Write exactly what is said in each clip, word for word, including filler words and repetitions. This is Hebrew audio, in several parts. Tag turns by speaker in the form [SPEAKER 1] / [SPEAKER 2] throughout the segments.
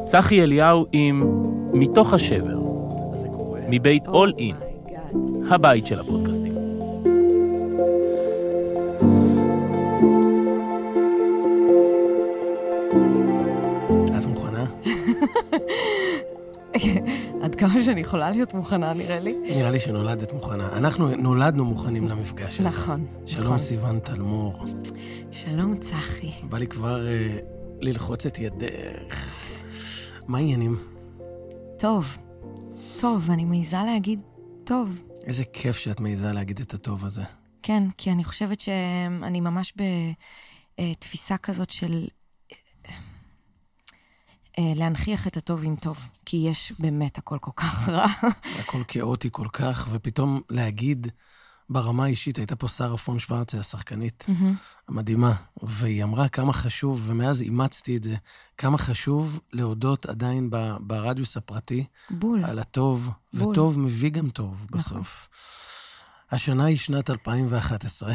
[SPEAKER 1] צחי אליהו עם מתוך השבר, מבית אול אין, הבית של הפודקאסטים.
[SPEAKER 2] את מוכנה?
[SPEAKER 3] עד כמה שאני יכולה להיות מוכנה, נראה לי.
[SPEAKER 2] נראה לי שנולדת מוכנה. אנחנו נולדנו מוכנים למפגש הזה.
[SPEAKER 3] נכון.
[SPEAKER 2] שלום סיוון תלמור.
[SPEAKER 3] שלום צחי.
[SPEAKER 2] בא לי כבר uh, ללחוץ את ידך. מה העניינים?
[SPEAKER 3] טוב. טוב, אני מעיזה להגיד טוב.
[SPEAKER 2] איזה כיף שאת מעיזה להגיד את הטוב הזה.
[SPEAKER 3] כן, כי אני חושבת שאני ממש בתפיסה כזאת של להנכיח את הטוב עם טוב, כי יש באמת הכל כל כך רע.
[SPEAKER 2] הכל כאוטי כל כך, ופתאום להגיד ברמה האישית, הייתה פה שרה פון שוורצה, השחקנית המדהימה, והיא אמרה כמה חשוב, ומאז אימצתי את זה, כמה חשוב להודות עדיין ברדיוס הפרטי,
[SPEAKER 3] בול.
[SPEAKER 2] על הטוב,
[SPEAKER 3] בול.
[SPEAKER 2] וטוב מביא גם טוב בסוף. השנה היא שנת אלפיים ואחת עשרה.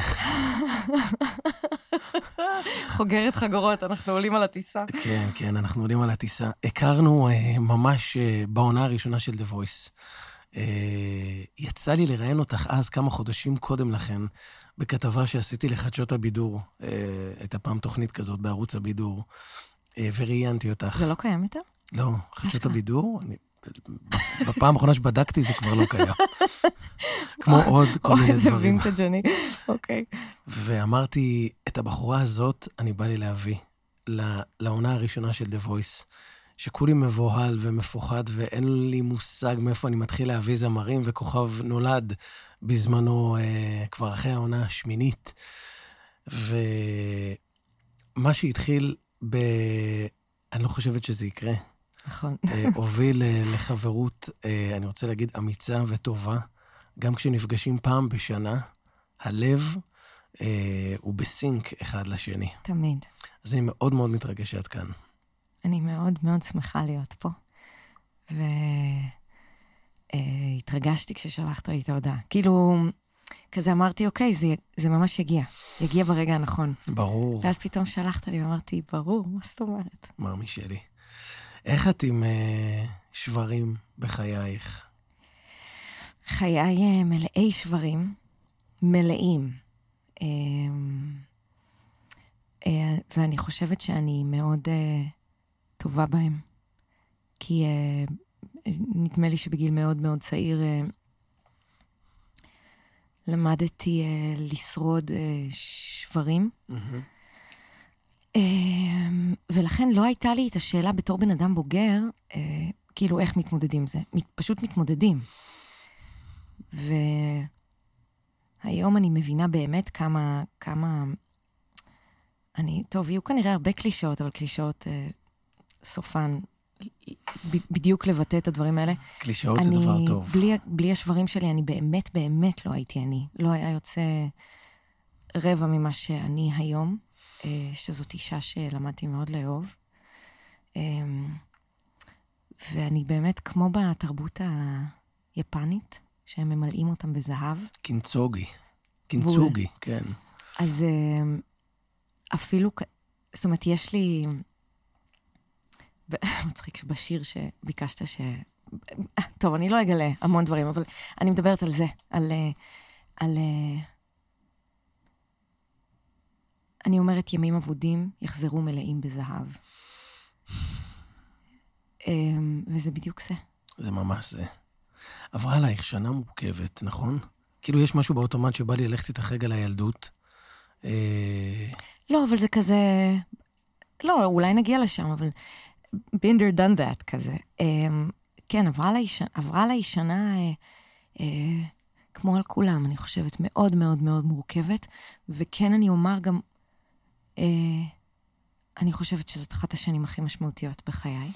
[SPEAKER 3] חוגרת חגורות, אנחנו עולים על הטיסה.
[SPEAKER 2] כן, כן, אנחנו עולים על הטיסה. הכרנו uh, ממש uh, בעונה הראשונה של The Voice. Uh, יצא לי לראיין אותך אז כמה חודשים קודם לכן, בכתבה שעשיתי לחדשות הבידור. Uh, הייתה פעם תוכנית כזאת בערוץ הבידור, uh, וראיינתי אותך.
[SPEAKER 3] זה לא קיים יותר?
[SPEAKER 2] לא, חדשות הבידור, אני, בפעם האחרונה שבדקתי זה כבר לא קיים. כמו עוד כל מיני דברים.
[SPEAKER 3] אוי, זה וינטג'ני, אוקיי.
[SPEAKER 2] ואמרתי, את הבחורה הזאת אני בא לי להביא לעונה הראשונה של The Voice, שכולי מבוהל ומפוחד, ואין לי מושג מאיפה אני מתחיל להביא זמרים, וכוכב נולד בזמנו אה, כבר אחרי העונה השמינית. ומה שהתחיל ב... אני לא חושבת שזה יקרה.
[SPEAKER 3] נכון.
[SPEAKER 2] אה, הוביל אה, לחברות, אה, אני רוצה להגיד, אמיצה וטובה, גם כשנפגשים פעם בשנה, הלב אה, הוא בסינק אחד לשני.
[SPEAKER 3] תמיד.
[SPEAKER 2] אז אני מאוד מאוד מתרגש שאת כאן.
[SPEAKER 3] אני מאוד מאוד שמחה להיות פה. והתרגשתי כששלחת לי את ההודעה. כאילו, כזה אמרתי, אוקיי, זה, זה ממש יגיע. יגיע ברגע הנכון.
[SPEAKER 2] ברור.
[SPEAKER 3] ואז פתאום שלחת לי ואמרתי, ברור, מה זאת אומרת?
[SPEAKER 2] מרמי שלי. איך את עם אה, שברים בחייך?
[SPEAKER 3] חיי מלאי שברים, מלאים. אה, אה, ואני חושבת שאני מאוד אה, טובה בהם. כי אה, נדמה לי שבגיל מאוד מאוד צעיר אה, למדתי אה, לשרוד אה, שברים.
[SPEAKER 2] Mm-hmm.
[SPEAKER 3] אה, ולכן לא הייתה לי את השאלה בתור בן אדם בוגר, אה, כאילו איך מתמודדים עם זה. פשוט מתמודדים. והיום אני מבינה באמת כמה, כמה, אני, טוב, יהיו כנראה הרבה קלישאות, אבל קלישאות אה, סופן, ב, בדיוק לבטא את הדברים האלה.
[SPEAKER 2] קלישאות זה דבר טוב.
[SPEAKER 3] בלי, בלי השברים שלי, אני באמת, באמת לא הייתי אני. לא היה יוצא רבע ממה שאני היום, אה, שזאת אישה שלמדתי מאוד לאהוב. אה, ואני באמת, כמו בתרבות היפנית, שהם ממלאים אותם בזהב.
[SPEAKER 2] קינצוגי. קינצוגי, כן.
[SPEAKER 3] אז אפילו, זאת אומרת, יש לי, מצחיק שבשיר שביקשת ש... טוב, אני לא אגלה המון דברים, אבל אני מדברת על זה, על... על... אני אומרת, ימים אבודים יחזרו מלאים בזהב. וזה בדיוק זה.
[SPEAKER 2] זה ממש זה. עברה עלייך שנה מורכבת, נכון? כאילו יש משהו באוטומט שבא לי ללכת איתך רגע לילדות.
[SPEAKER 3] לא, אבל זה כזה... לא, אולי נגיע לשם, אבל... Binder done that כזה. כן, עברה עליי, עברה עליי שנה כמו על כולם, אני חושבת, מאוד מאוד מאוד מורכבת, וכן אני אומר גם... אני חושבת שזאת אחת השנים הכי משמעותיות בחיי.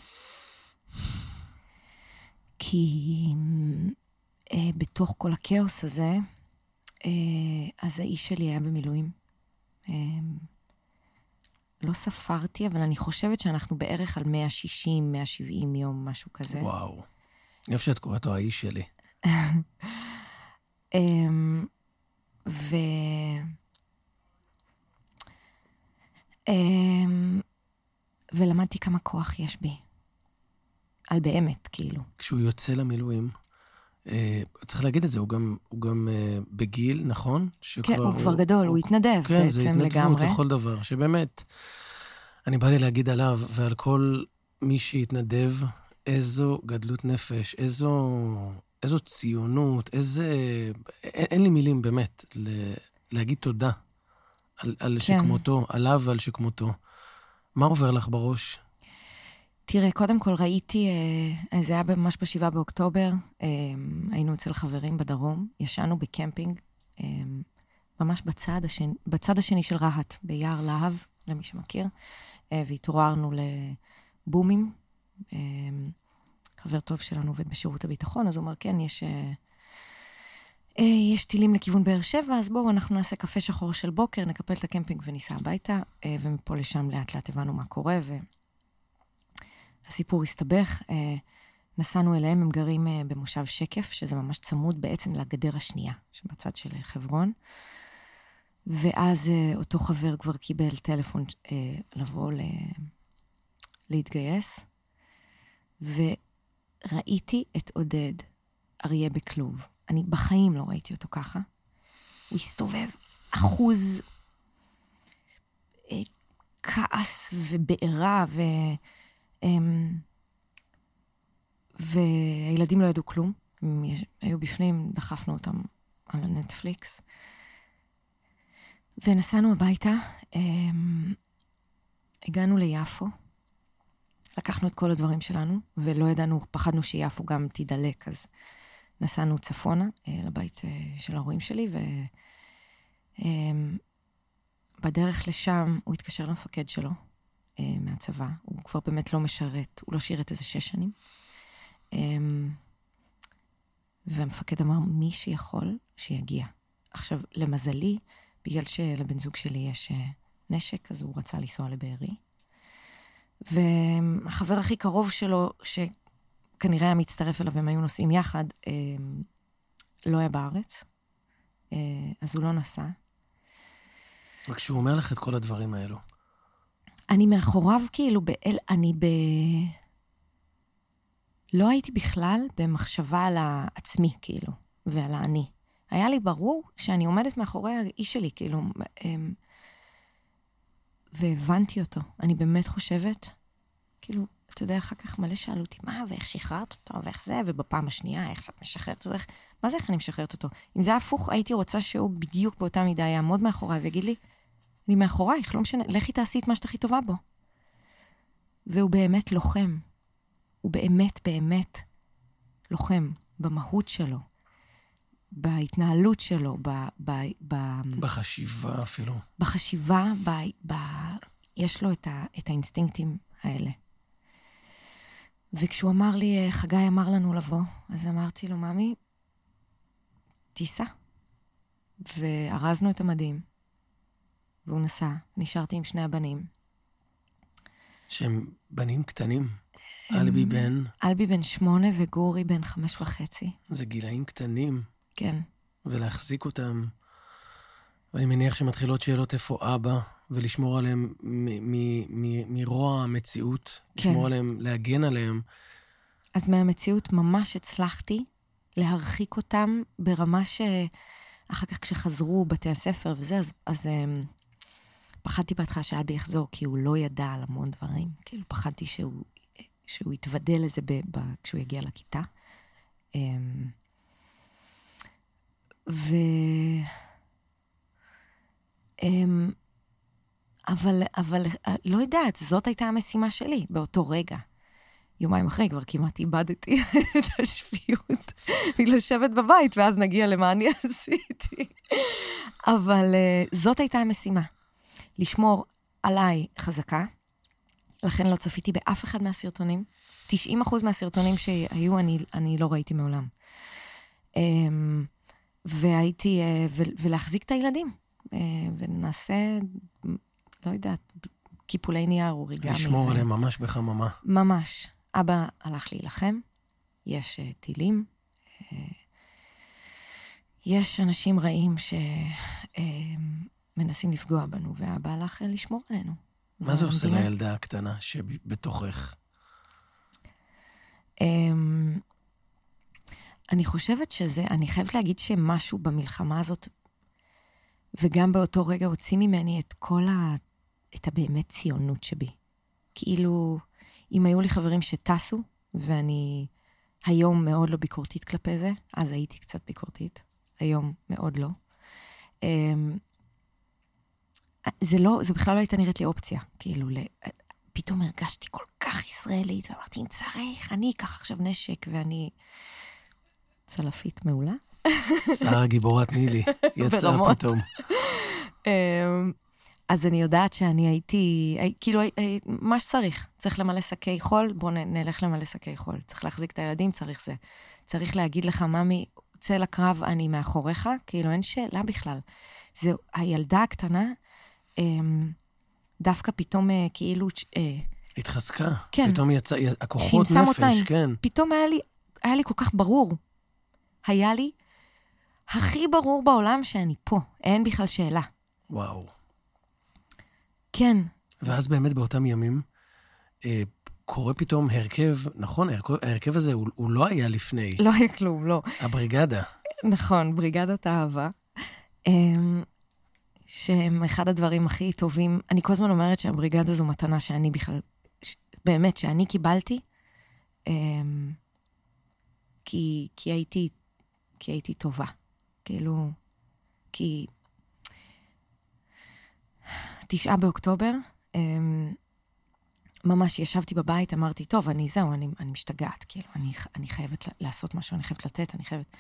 [SPEAKER 3] כי אה, בתוך כל הכאוס הזה, אה, אז האיש שלי היה במילואים. אה, לא ספרתי, אבל אני חושבת שאנחנו בערך על מאה שישים, מאה שבעים יום, משהו כזה.
[SPEAKER 2] וואו. אני חושב שאת קוראת לו האיש שלי.
[SPEAKER 3] אה, ו... אה, ולמדתי כמה כוח יש בי. על באמת, כאילו.
[SPEAKER 2] כשהוא יוצא למילואים, אה, צריך להגיד את זה, הוא גם, הוא גם אה, בגיל, נכון?
[SPEAKER 3] כן, הוא, הוא כבר גדול, הוא, הוא התנדב
[SPEAKER 2] כן,
[SPEAKER 3] בעצם לגמרי.
[SPEAKER 2] כן, זה התנדבות לכל דבר, שבאמת, אני בא לי להגיד עליו, ועל כל מי שהתנדב, איזו גדלות נפש, איזו, איזו ציונות, איזה... אין, אין לי מילים באמת ל, להגיד תודה על, על כן. שכמותו, עליו ועל שכמותו. מה עובר לך בראש?
[SPEAKER 3] תראה, קודם כל ראיתי, זה היה ממש בשבעה באוקטובר, היינו אצל חברים בדרום, ישנו בקמפינג, ממש בצד השני, בצד השני של רהט, ביער להב, למי שמכיר, והתעוררנו לבומים. חבר טוב שלנו עובד בשירות הביטחון, אז הוא אומר, כן, יש, יש טילים לכיוון באר שבע, אז בואו, אנחנו נעשה קפה שחור של בוקר, נקפל את הקמפינג וניסע הביתה, ומפה לשם לאט לאט הבנו מה קורה, ו... הסיפור הסתבך, נסענו אליהם, הם גרים במושב שקף, שזה ממש צמוד בעצם לגדר השנייה, שבצד של חברון, ואז אותו חבר כבר קיבל טלפון לבוא להתגייס, וראיתי את עודד אריה בכלוב. אני בחיים לא ראיתי אותו ככה. הוא הסתובב אחוז כעס ובעירה ו... והילדים לא ידעו כלום, הם היו בפנים, דחפנו אותם על הנטפליקס, ונסענו הביתה, הגענו ליפו, לקחנו את כל הדברים שלנו, ולא ידענו, פחדנו שיפו גם תידלק, אז נסענו צפונה, לבית של ההורים שלי, ובדרך לשם הוא התקשר למפקד שלו, מהצבא, הוא כבר באמת לא משרת, הוא לא שירת איזה שש שנים. והמפקד אמר, מי שיכול, שיגיע. עכשיו, למזלי, בגלל שלבן זוג שלי יש נשק, אז הוא רצה לנסוע לבארי. והחבר הכי קרוב שלו, שכנראה היה מצטרף אליו, הם היו נוסעים יחד, לא היה בארץ, אז הוא לא נסע.
[SPEAKER 2] וכשהוא אומר לך את כל הדברים האלו,
[SPEAKER 3] אני מאחוריו כאילו, באל, אני ב... לא הייתי בכלל במחשבה על העצמי, כאילו, ועל האני. היה לי ברור שאני עומדת מאחורי האיש שלי, כאילו, והבנתי אותו. אני באמת חושבת, כאילו, אתה יודע, אחר כך מלא שאלו אותי, מה, ואיך שחררת אותו, ואיך זה, ובפעם השנייה, איך את משחררת אותו, איך... מה זה איך אני משחררת אותו? אם זה הפוך, הייתי רוצה שהוא בדיוק באותה מידה יעמוד מאחוריי, ויגיד לי, אני מאחורייך, לא משנה, לכי תעשי את מה שאתה הכי טובה בו. והוא באמת לוחם. הוא באמת, באמת לוחם במהות שלו, בהתנהלות שלו, ב... ב, ב
[SPEAKER 2] בחשיבה אפילו.
[SPEAKER 3] בחשיבה, ב, ב, יש לו את, ה, את האינסטינקטים האלה. וכשהוא אמר לי, חגי אמר לנו לבוא, אז אמרתי לו, ממי, תיסע. וארזנו את המדים. והוא נסע, נשארתי עם שני הבנים.
[SPEAKER 2] שהם בנים קטנים? אלבי בן...
[SPEAKER 3] אלבי בן שמונה וגורי בן חמש וחצי.
[SPEAKER 2] זה גילאים קטנים.
[SPEAKER 3] כן.
[SPEAKER 2] ולהחזיק אותם. ואני מניח שמתחילות שאלות איפה אבא, ולשמור עליהם מרוע המציאות. כן. לשמור עליהם, להגן עליהם.
[SPEAKER 3] אז מהמציאות ממש הצלחתי להרחיק אותם ברמה שאחר כך כשחזרו בתי הספר וזה, אז... אז פחדתי בהתחלה שאלבי יחזור, כי הוא לא ידע על המון דברים. כאילו, פחדתי שהוא, שהוא יתוודא לזה ב, ב, כשהוא יגיע לכיתה. ו... אבל, אבל, לא יודעת, זאת הייתה המשימה שלי, באותו רגע. יומיים אחרי כבר כמעט איבדתי את השפיות, לשבת בבית, ואז נגיע למה אני עשיתי. אבל זאת הייתה המשימה. לשמור עליי חזקה, לכן לא צפיתי באף אחד מהסרטונים. תשעים אחוז מהסרטונים שהיו, אני, אני לא ראיתי מעולם. והייתי, ולהחזיק את הילדים, ונעשה, לא יודעת, קיפולי נייר, אוריגמי.
[SPEAKER 2] לשמור עליהם ממש בחממה.
[SPEAKER 3] ממש. אבא הלך להילחם, יש טילים, יש אנשים רעים ש... מנסים לפגוע בנו, והאבא הלך לשמור עלינו.
[SPEAKER 2] מה זה עושה לילדה הקטנה שבתוכך?
[SPEAKER 3] אני חושבת שזה, אני חייבת להגיד שמשהו במלחמה הזאת, וגם באותו רגע הוציא ממני את כל ה... את הבאמת ציונות שבי. כאילו, אם היו לי חברים שטסו, ואני היום מאוד לא ביקורתית כלפי זה, אז הייתי קצת ביקורתית, היום מאוד לא. זה לא, זה בכלל לא הייתה נראית לי אופציה, כאילו, פתאום הרגשתי כל כך ישראלית, ואמרתי, אם צריך, אני אקח עכשיו נשק, ואני צלפית מעולה.
[SPEAKER 2] שרה גיבורת נילי, יצאה פתאום.
[SPEAKER 3] אז אני יודעת שאני הייתי, כאילו, מה שצריך, צריך למלא שקי חול, בואו נלך למלא שקי חול. צריך להחזיק את הילדים, צריך זה. צריך להגיד לך, ממי, צא לקרב, אני מאחוריך, כאילו, אין שאלה בכלל. זו, הילדה הקטנה, דווקא פתאום כאילו...
[SPEAKER 2] התחזקה.
[SPEAKER 3] כן.
[SPEAKER 2] פתאום יצא, הכוחות נפש, כן.
[SPEAKER 3] פתאום היה לי, היה לי כל כך ברור. היה לי הכי ברור בעולם שאני פה. אין בכלל שאלה.
[SPEAKER 2] וואו.
[SPEAKER 3] כן.
[SPEAKER 2] ואז באמת באותם ימים, אה, קורה פתאום הרכב, נכון, ההרכב הזה הוא, הוא לא היה לפני.
[SPEAKER 3] לא היה כלום, לא.
[SPEAKER 2] הבריגדה.
[SPEAKER 3] נכון, בריגדת האהבה. שהם אחד הדברים הכי טובים. אני כל הזמן אומרת שהבריגדה זו מתנה שאני בכלל, באמת, שאני קיבלתי, כי, כי הייתי, כי הייתי טובה. כאילו, כי תשעה באוקטובר, ממש ישבתי בבית, אמרתי, טוב, אני זהו, אני, אני משתגעת, כאילו, אני, אני חייבת לעשות משהו, אני חייבת לתת, אני חייבת...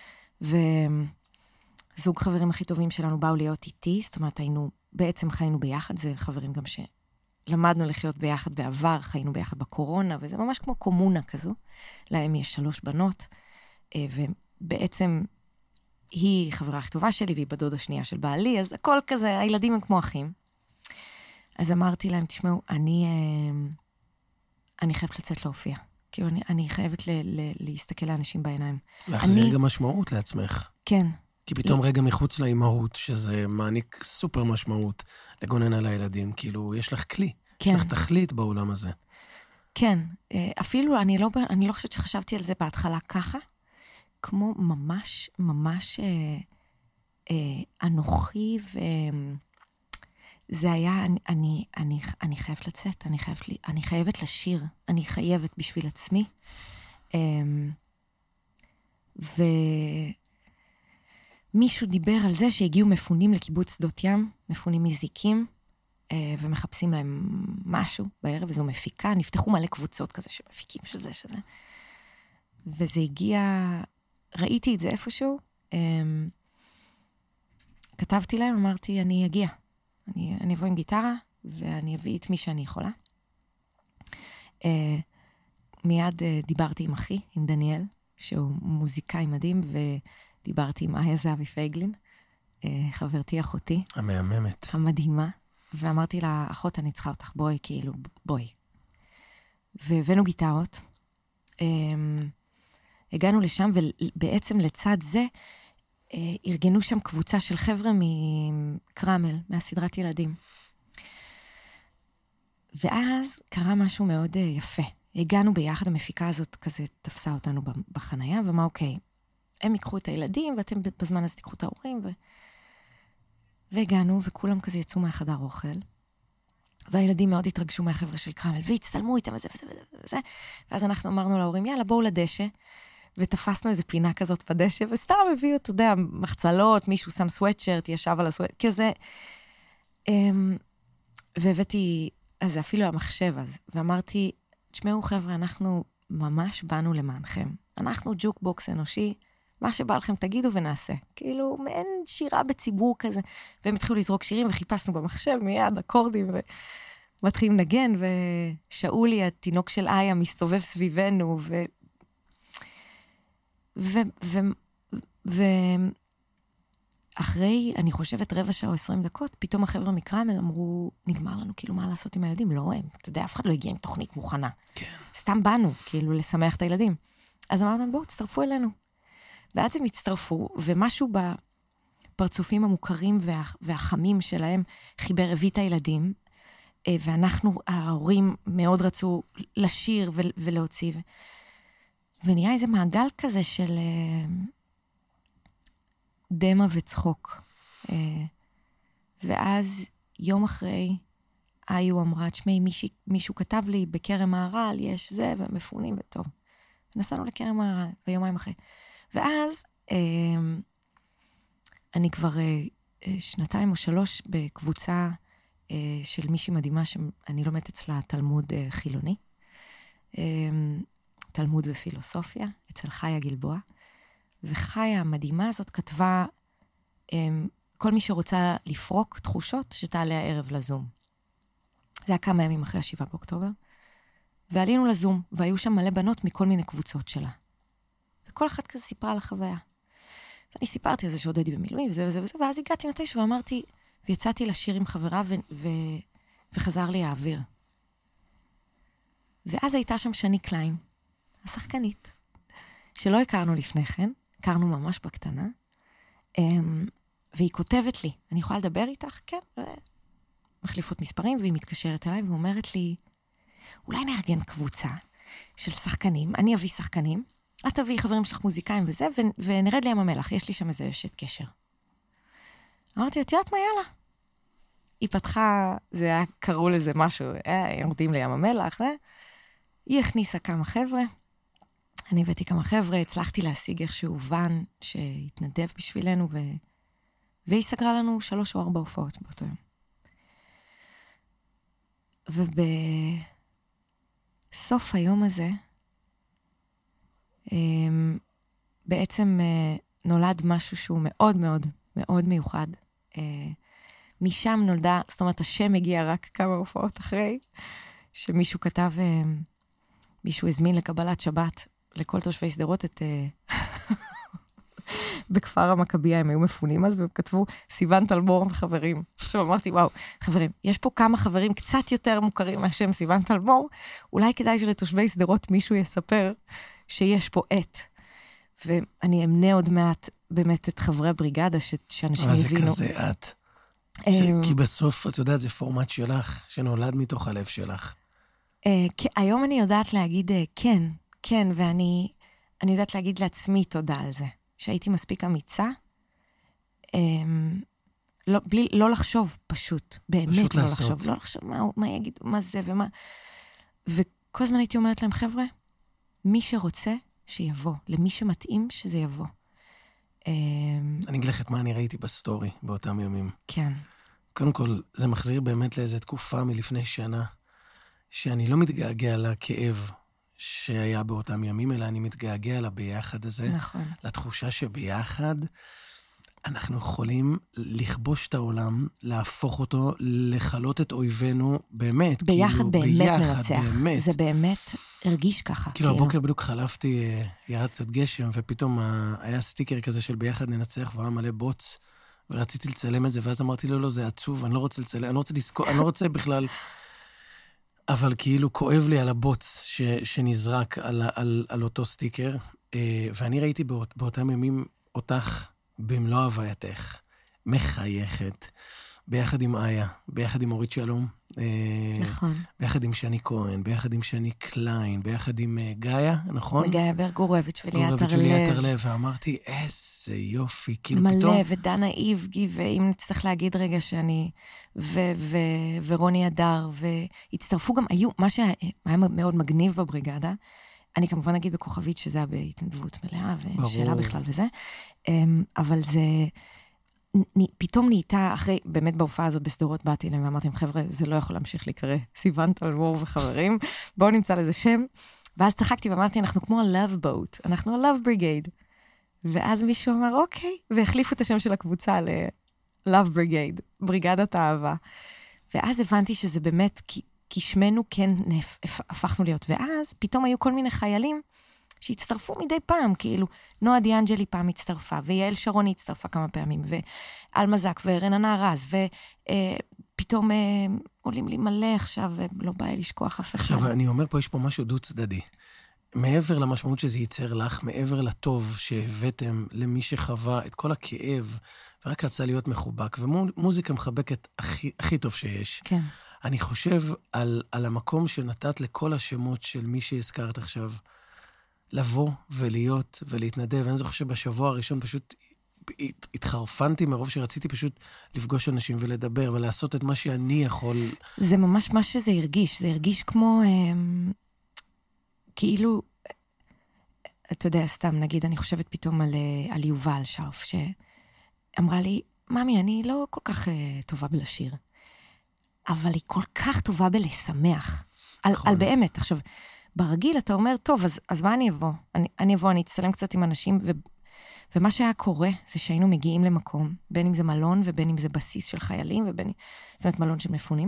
[SPEAKER 3] וזוג חברים הכי טובים שלנו באו להיות איתי, זאת אומרת, היינו, בעצם חיינו ביחד, זה חברים גם שלמדנו לחיות ביחד בעבר, חיינו ביחד בקורונה, וזה ממש כמו קומונה כזו. להם יש שלוש בנות, ובעצם היא חברה הכי טובה שלי, והיא בדודה שנייה של בעלי, אז הכל כזה, הילדים הם כמו אחים. אז אמרתי להם, תשמעו, אני, אני חייבת לצאת להופיע. כאילו, אני, אני חייבת ל, ל, להסתכל לאנשים בעיניים.
[SPEAKER 2] להחזיר
[SPEAKER 3] אני...
[SPEAKER 2] גם משמעות לעצמך.
[SPEAKER 3] כן.
[SPEAKER 2] כי פתאום רגע מחוץ לאימהות, שזה מעניק סופר משמעות לגונן על הילדים, כאילו, יש לך כלי. כן. יש לך תכלית בעולם הזה.
[SPEAKER 3] כן. אפילו, אני לא, אני לא חושבת שחשבתי על זה בהתחלה ככה, כמו ממש, ממש אה, אה, אנוכי ו... זה היה, אני, אני, אני, אני חייבת לצאת, אני חייבת, אני חייבת לשיר, אני חייבת בשביל עצמי. ומישהו דיבר על זה שהגיעו מפונים לקיבוץ שדות ים, מפונים מזיקים, ומחפשים להם משהו בערב, וזו מפיקה, נפתחו מלא קבוצות כזה שמפיקים של זה, שזה. וזה הגיע, ראיתי את זה איפשהו, כתבתי להם, אמרתי, אני אגיע. אני, אני אבוא עם גיטרה, ואני אביא את מי שאני יכולה. Uh, מיד uh, דיברתי עם אחי, עם דניאל, שהוא מוזיקאי מדהים, ודיברתי עם איה זהבי פייגלין, uh, חברתי אחותי.
[SPEAKER 2] המהממת.
[SPEAKER 3] המדהימה. ואמרתי לה, אחות, אני צריכה אותך, בואי, כאילו, בואי. והבאנו גיטרות. Um, הגענו לשם, ובעצם לצד זה, ארגנו שם קבוצה של חבר'ה מקרמל, מהסדרת ילדים. ואז קרה משהו מאוד יפה. הגענו ביחד, המפיקה הזאת כזה תפסה אותנו בחנייה, ומה אוקיי, הם ייקחו את הילדים, ואתם בזמן הזה תיקחו את ההורים, ו... והגענו, וכולם כזה יצאו מהחדר אוכל, והילדים מאוד התרגשו מהחבר'ה של קרמל, והצטלמו איתם וזה וזה וזה וזה, ואז אנחנו אמרנו להורים, יאללה, בואו לדשא, ותפסנו איזו פינה כזאת בדשא, וסתם הביאו, אתה יודע, מחצלות, מישהו שם סוויטשרט, ישב על הסוויטשרט, כזה. והבאתי, אז זה אפילו המחשב אז, ואמרתי, תשמעו חבר'ה, אנחנו ממש באנו למענכם. אנחנו ג'וקבוקס אנושי, מה שבא לכם תגידו ונעשה. כאילו, מעין שירה בציבור כזה. והם התחילו לזרוק שירים, וחיפשנו במחשב מיד אקורדים, ומתחילים לנגן, ושאולי, התינוק של איה, מסתובב סביבנו, ו... ו... ו... ו... אחרי, אני חושבת, רבע שעה או עשרים דקות, פתאום החבר'ה מקרמל אמרו, נגמר לנו כאילו מה לעשות עם הילדים, לא הם, אתה יודע, אף אחד לא הגיע עם תוכנית מוכנה.
[SPEAKER 2] כן.
[SPEAKER 3] סתם באנו, כאילו, לשמח את הילדים. אז אמרנו, בואו, תצטרפו אלינו. ואז הם הצטרפו, ומשהו בפרצופים המוכרים וה, והחמים שלהם חיבר הביא את הילדים, ואנחנו, ההורים, מאוד רצו לשיר ו- ולהוציא. ונהיה איזה מעגל כזה של uh, דמה וצחוק. Uh, ואז יום אחרי, איו אמרה, תשמעי, מישהו, מישהו כתב לי בכרם מהר"ל, יש זה, ומפונים וטוב. נסענו לכרם מהר"ל, ויומיים אחרי. ואז uh, אני כבר uh, שנתיים או שלוש בקבוצה uh, של מישהי מדהימה, שאני לומדת אצלה תלמוד uh, חילוני. Uh, תלמוד ופילוסופיה, אצל חיה גלבוע, וחיה המדהימה הזאת כתבה, כל מי שרוצה לפרוק תחושות, שתעלה הערב לזום. זה היה כמה ימים אחרי השבעה באוקטובר, ועלינו לזום, והיו שם מלא בנות מכל מיני קבוצות שלה. וכל אחת כזה סיפרה על החוויה. ואני סיפרתי על זה שעודדי במילואים, וזה וזה וזה, ואז הגעתי מתישהו ואמרתי, ויצאתי לשיר עם חברה, ו- ו- וחזר לי האוויר. ואז הייתה שם שני קליין, השחקנית, שלא הכרנו לפני כן, הכרנו ממש בקטנה, והיא כותבת לי, אני יכולה לדבר איתך? כן, מחליפות מספרים, והיא מתקשרת אליי ואומרת לי, אולי נארגן קבוצה של שחקנים, אני אביא שחקנים, את תביא חברים שלך מוזיקאים וזה, ונרד לים המלח, יש לי שם איזה אשת קשר. אמרתי, את יודעת מה, יאללה. היא פתחה, זה היה, קראו לזה משהו, אה, יורדים לים המלח, זה. היא הכניסה כמה חבר'ה, אני הבאתי כמה חבר'ה, הצלחתי להשיג איכשהו ון שהתנדב בשבילנו, ו... והיא סגרה לנו שלוש או ארבע הופעות באותו יום. ובסוף היום הזה, בעצם נולד משהו שהוא מאוד מאוד מאוד מיוחד. משם נולדה, זאת אומרת, השם הגיע רק כמה הופעות אחרי, שמישהו כתב, מישהו הזמין לקבלת שבת, לכל תושבי סדרות את... בכפר המכביה, הם היו מפונים אז, והם כתבו סיוון תלמור וחברים. עכשיו אמרתי, וואו, חברים, יש פה כמה חברים קצת יותר מוכרים מהשם סיוון תלמור, אולי כדאי שלתושבי סדרות מישהו יספר שיש פה את. ואני אמנה עוד מעט באמת את חברי הבריגדה, שאנשים הבינו.
[SPEAKER 2] אבל זה כזה את. כי בסוף, את יודעת, זה פורמט שלך, שנולד מתוך הלב שלך.
[SPEAKER 3] היום אני יודעת להגיד כן, כן, ואני אני יודעת להגיד לעצמי תודה על זה. שהייתי מספיק אמיצה, לא, בלי, לא לחשוב פשוט, באמת פשוט לא לעשות. לחשוב, לא לחשוב מה, מה יגיד, מה זה ומה. וכל הזמן הייתי אומרת להם, חבר'ה, מי שרוצה, שיבוא. למי שמתאים, שזה יבוא.
[SPEAKER 2] אני אגיד לך את מה אני ראיתי בסטורי באותם ימים.
[SPEAKER 3] כן.
[SPEAKER 2] קודם כל, זה מחזיר באמת לאיזו תקופה מלפני שנה, שאני לא מתגעגע לכאב שהיה באותם ימים, אלא אני מתגעגע לביחד הזה.
[SPEAKER 3] נכון.
[SPEAKER 2] לתחושה שביחד אנחנו יכולים לכבוש את העולם, להפוך אותו, לחלות את אויבינו, באמת.
[SPEAKER 3] ביחד
[SPEAKER 2] כאילו,
[SPEAKER 3] באמת
[SPEAKER 2] ביחד,
[SPEAKER 3] מנצח.
[SPEAKER 2] באמת.
[SPEAKER 3] זה באמת הרגיש ככה.
[SPEAKER 2] כאילו, כאילו. הבוקר בדיוק חלפתי, ירד קצת גשם, ופתאום היה סטיקר כזה של ביחד ננצח, והוא היה מלא בוץ, ורציתי לצלם את זה, ואז אמרתי לו, לא, זה עצוב, אני לא רוצה לצלם, אני לא רוצה לזכור, אני לא רוצה בכלל... אבל כאילו כואב לי על הבוץ ש, שנזרק על, על, על אותו סטיקר, ואני ראיתי באות, באותם ימים אותך במלוא הווייתך, מחייכת, ביחד עם איה, ביחד עם אורית שלום,
[SPEAKER 3] נכון.
[SPEAKER 2] ביחד עם שני כהן, ביחד עם שני קליין, ביחד עם גאיה, נכון?
[SPEAKER 3] גאיה ברגורביץ' וליאת
[SPEAKER 2] הרלב. ואמרתי, איזה יופי, כאילו
[SPEAKER 3] מלא,
[SPEAKER 2] פתאום...
[SPEAKER 3] מלא, ודנה איבגי, ואם נצטרך להגיד רגע שאני, ו- ו- ורוני אדר, והצטרפו גם, היו, מה שהיה מאוד מגניב בבריגדה, אני כמובן אגיד בכוכבית שזה היה בהתנדבות מלאה, ושאלה בכלל וזה, אבל זה... פתאום נהייתה, אחרי, באמת בהופעה הזאת בסדרות באתי להם ואמרתי להם, חבר'ה, זה לא יכול להמשיך להיקרא סיוון תלמור וחברים, בואו נמצא לזה שם. ואז צחקתי ואמרתי, אנחנו כמו ה-Love Boat, אנחנו ה-Love Brigade. ואז מישהו אמר, אוקיי, והחליפו את השם של הקבוצה ל-Love Brigade, בריגדת האהבה. ואז הבנתי שזה באמת, כי, כי שמנו כן נפ, הפכנו להיות. ואז פתאום היו כל מיני חיילים, שהצטרפו מדי פעם, כאילו, נועה דיאנג'לי פעם הצטרפה, ויעל שרוני הצטרפה כמה פעמים, ואל מזק ורננה רז, ופתאום אה, עולים לי מלא עכשיו, ולא בא לי לשכוח אף אחד.
[SPEAKER 2] עכשיו, אני אומר פה, יש פה משהו דו צדדי. מעבר למשמעות שזה ייצר לך, מעבר לטוב שהבאתם למי שחווה את כל הכאב, ורק רצה להיות מחובק, ומוזיקה מחבקת הכי, הכי טוב שיש.
[SPEAKER 3] כן.
[SPEAKER 2] אני חושב על, על המקום שנתת לכל השמות של מי שהזכרת עכשיו, לבוא ולהיות ולהתנדב. אני זוכר שבשבוע הראשון פשוט התחרפנתי מרוב שרציתי פשוט לפגוש אנשים ולדבר ולעשות את מה שאני יכול.
[SPEAKER 3] זה ממש מה שזה הרגיש. זה הרגיש כמו, אה, כאילו, אתה יודע, סתם נגיד, אני חושבת פתאום על, על יובל שרף, שאמרה לי, ממי, אני לא כל כך אה, טובה בלשיר, אבל היא כל כך טובה בלשמח. על, נכון. על באמת. עכשיו, ברגיל אתה אומר, טוב, אז, אז מה אני אבוא? אני, אני אבוא, אני אצטלם קצת עם אנשים, ו, ומה שהיה קורה, זה שהיינו מגיעים למקום, בין אם זה מלון, ובין אם זה בסיס של חיילים, ובין, זאת אומרת, מלון של מפונים,